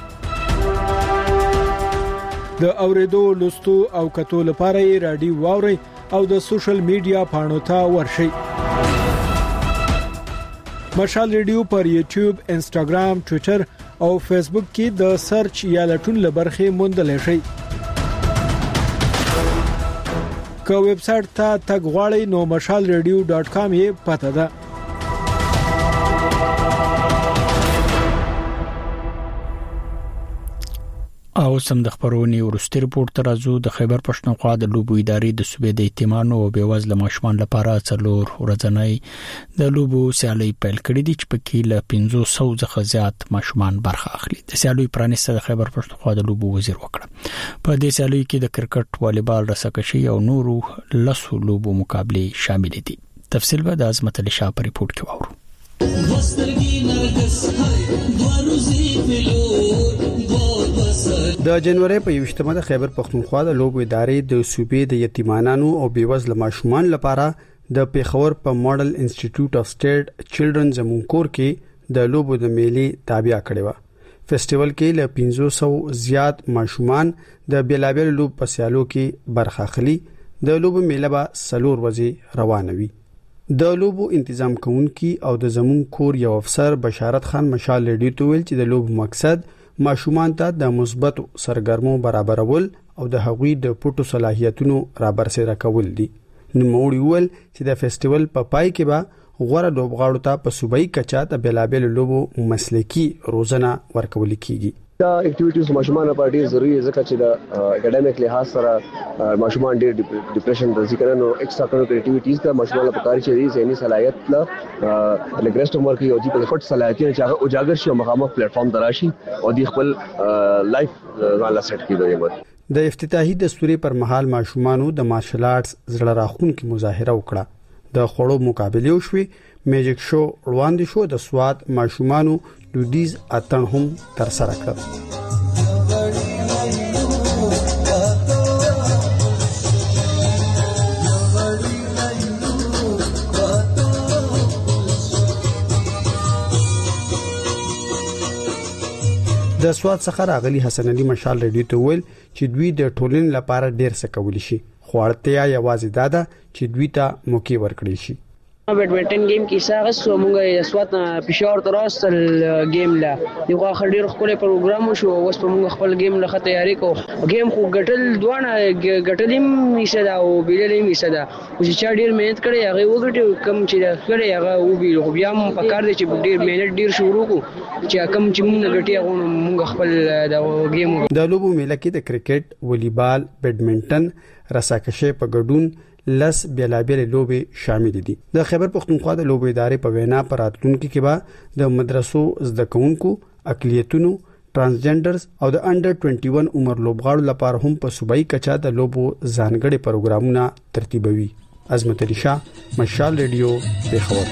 د اوریدو لوستو او کتو لپاره رادیو واوري او د سوشل میډیا پاڼو ته ورشي مشال ریډیو پر یوټیوب انسټاګرام ټوئیټر او فیسبوک کې د سرچ یا لټون لبرخه موندل شي که ویب سټ ته تګ غواړئ نو mashalradio.com یې پته ده او سم د خبرونې ورستي رپورت ترازو د خیبر پښتونخوا د لوبو ادارې د صوبې د ایتمانو او بیوزله ماشومان لپاره څلور ورځنۍ د لوبو سیالي پیل کړې دي چې پکې له 500 څخه زیات ماشومان برخه اخلي د سیالي پرانیسته د خیبر پښتونخوا د لوبو وزیر وکړه په دې سیالي کې د کرکټ والیبال رسکشي او نورو لسو لوبو مقابله شامل دي تفصیل به د عظمت علي شاه په ریپورت کې وورو
د جنوري په 28مه د خیبر پښتونخوا د لوبو ادارې د صوبې د یتیمانو او بیوزله ماشومان لپاره د پیښور په ماډل انسټیټیوټ اف سټیټ چلډرن زمون کور کې د لوبو د میلې تابع کړي و فیسټیوال کې له 500 زیات ماشومان د بیلابل لوب په سیالو کې برخه اخلي د لوبو میله به سلور ورځې روانوي د لوبو تنظیم کوونکي او د زمون کور یو افسر بشارت خان مشال ریډیو ته ویل چې د لوبو مقصد ماشومان ته د مثبت سرګرمو برابرول او د هغوی د پټو صلاحیتونو رابرسېره کول دي نو موږ ویل چې د فیسټیوال په پای کې به غوړه لوبغاړو ته په صوبایي کچا د بیلابل لوبو مسلکی روزنه ورکول کیږي
دا اکټیویټیز ماشومان لپاره ډیر ضروری ځکه چې د اکیډمیک لحاظ سره ماشومان ډیر ډیپریشن د ذکر نو ایکسترا کریکولر اکټیویټیز د ماشومان لپاره کاری چې دي ذهني صلاحیت له لګرست عمر کې او د پلیټ صلاحیتونه چې هغه اجاگر شي او مخامخ پلیټ فارم دراشي او د خپل لایف غاله سیټ کیږي
د افتتاحي دستوري پر مهال ماشومانو د مارشل آرټس زړه راخونکو مظاهره وکړه د خړو مقابله وشوي میجیک شو وړاندې شو د سواد ماشومانو دودیز اتن هم تر سره کړ د سواد څخه راغلي حسن علي مشال ریډیو ته ویل چې دوی د ټولنې لپاره ډیر څه کولی شي خو اړتیا یوازې دا چې دوی ته موقع ورکړي شي
بیډمنټن گیم کې ساغه سو موږ سوات پېښور تر اوسه گیم لا یو خډیر خپل پروګرام شو اوس په موږ خپل گیم لخه تیاری کو گیم خو ګټل دوانه ګټلیم نشه دا او بیللیم نشه دا او چې ډیر مهنت کړي هغه وګټي کم چې کړي هغه او بیل خو بیا هم پکار دي چې ډیر مهنت ډیر شروع کو چې کم چې موږ ګټي هغه موږ خپل دا گیم
د لوبو میله کې د کرکټ والیبال بیډمنټن رساکشي په ګډون لس بیلابل لوبې شامل دي د خیبر پښتونخوا د لوبو ادارې په وینا پر راتلونکو کې به د مدرسو زده کوونکو اقلیتونو ترانسجنډرز او د انډر 21 عمر لوبغاړو لپاره هم په صوبایي کچا د لوبو ځانګړي پروګرامونه ترتیبوي عظمت علي شاه مشال ریډیو پیښور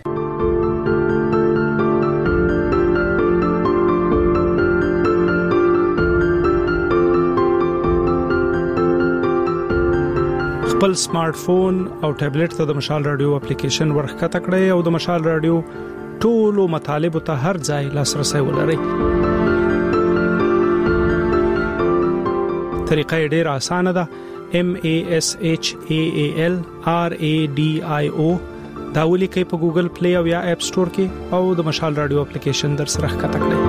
خپل سمارټ فون او ټابلیټ ته د مشال رادیو اپلیکیشن ورخکته کړئ او د مشال رادیو ټولو مطالب ته هر ځای لاسرسي ولرئ طریقه ډیره اسانه ده MASHALRADIO دا ولیکئ په ګوګل پلی او یا اپ سٹور کې او د مشال رادیو اپلیکیشن در سره ښکته کړئ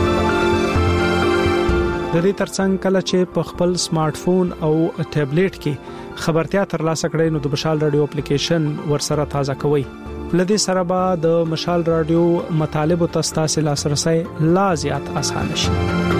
د دې ترڅنګ کله چې په خپل سمارټ فون او ټابلیټ کې خبرتیا ترلاسه کړئ نو د مشال رادیو اپلیکیشن ورسره تازه کوئ لدې سره به د مشال رادیو مطالب او تاسو لاسرسي لا زیات اسانه شي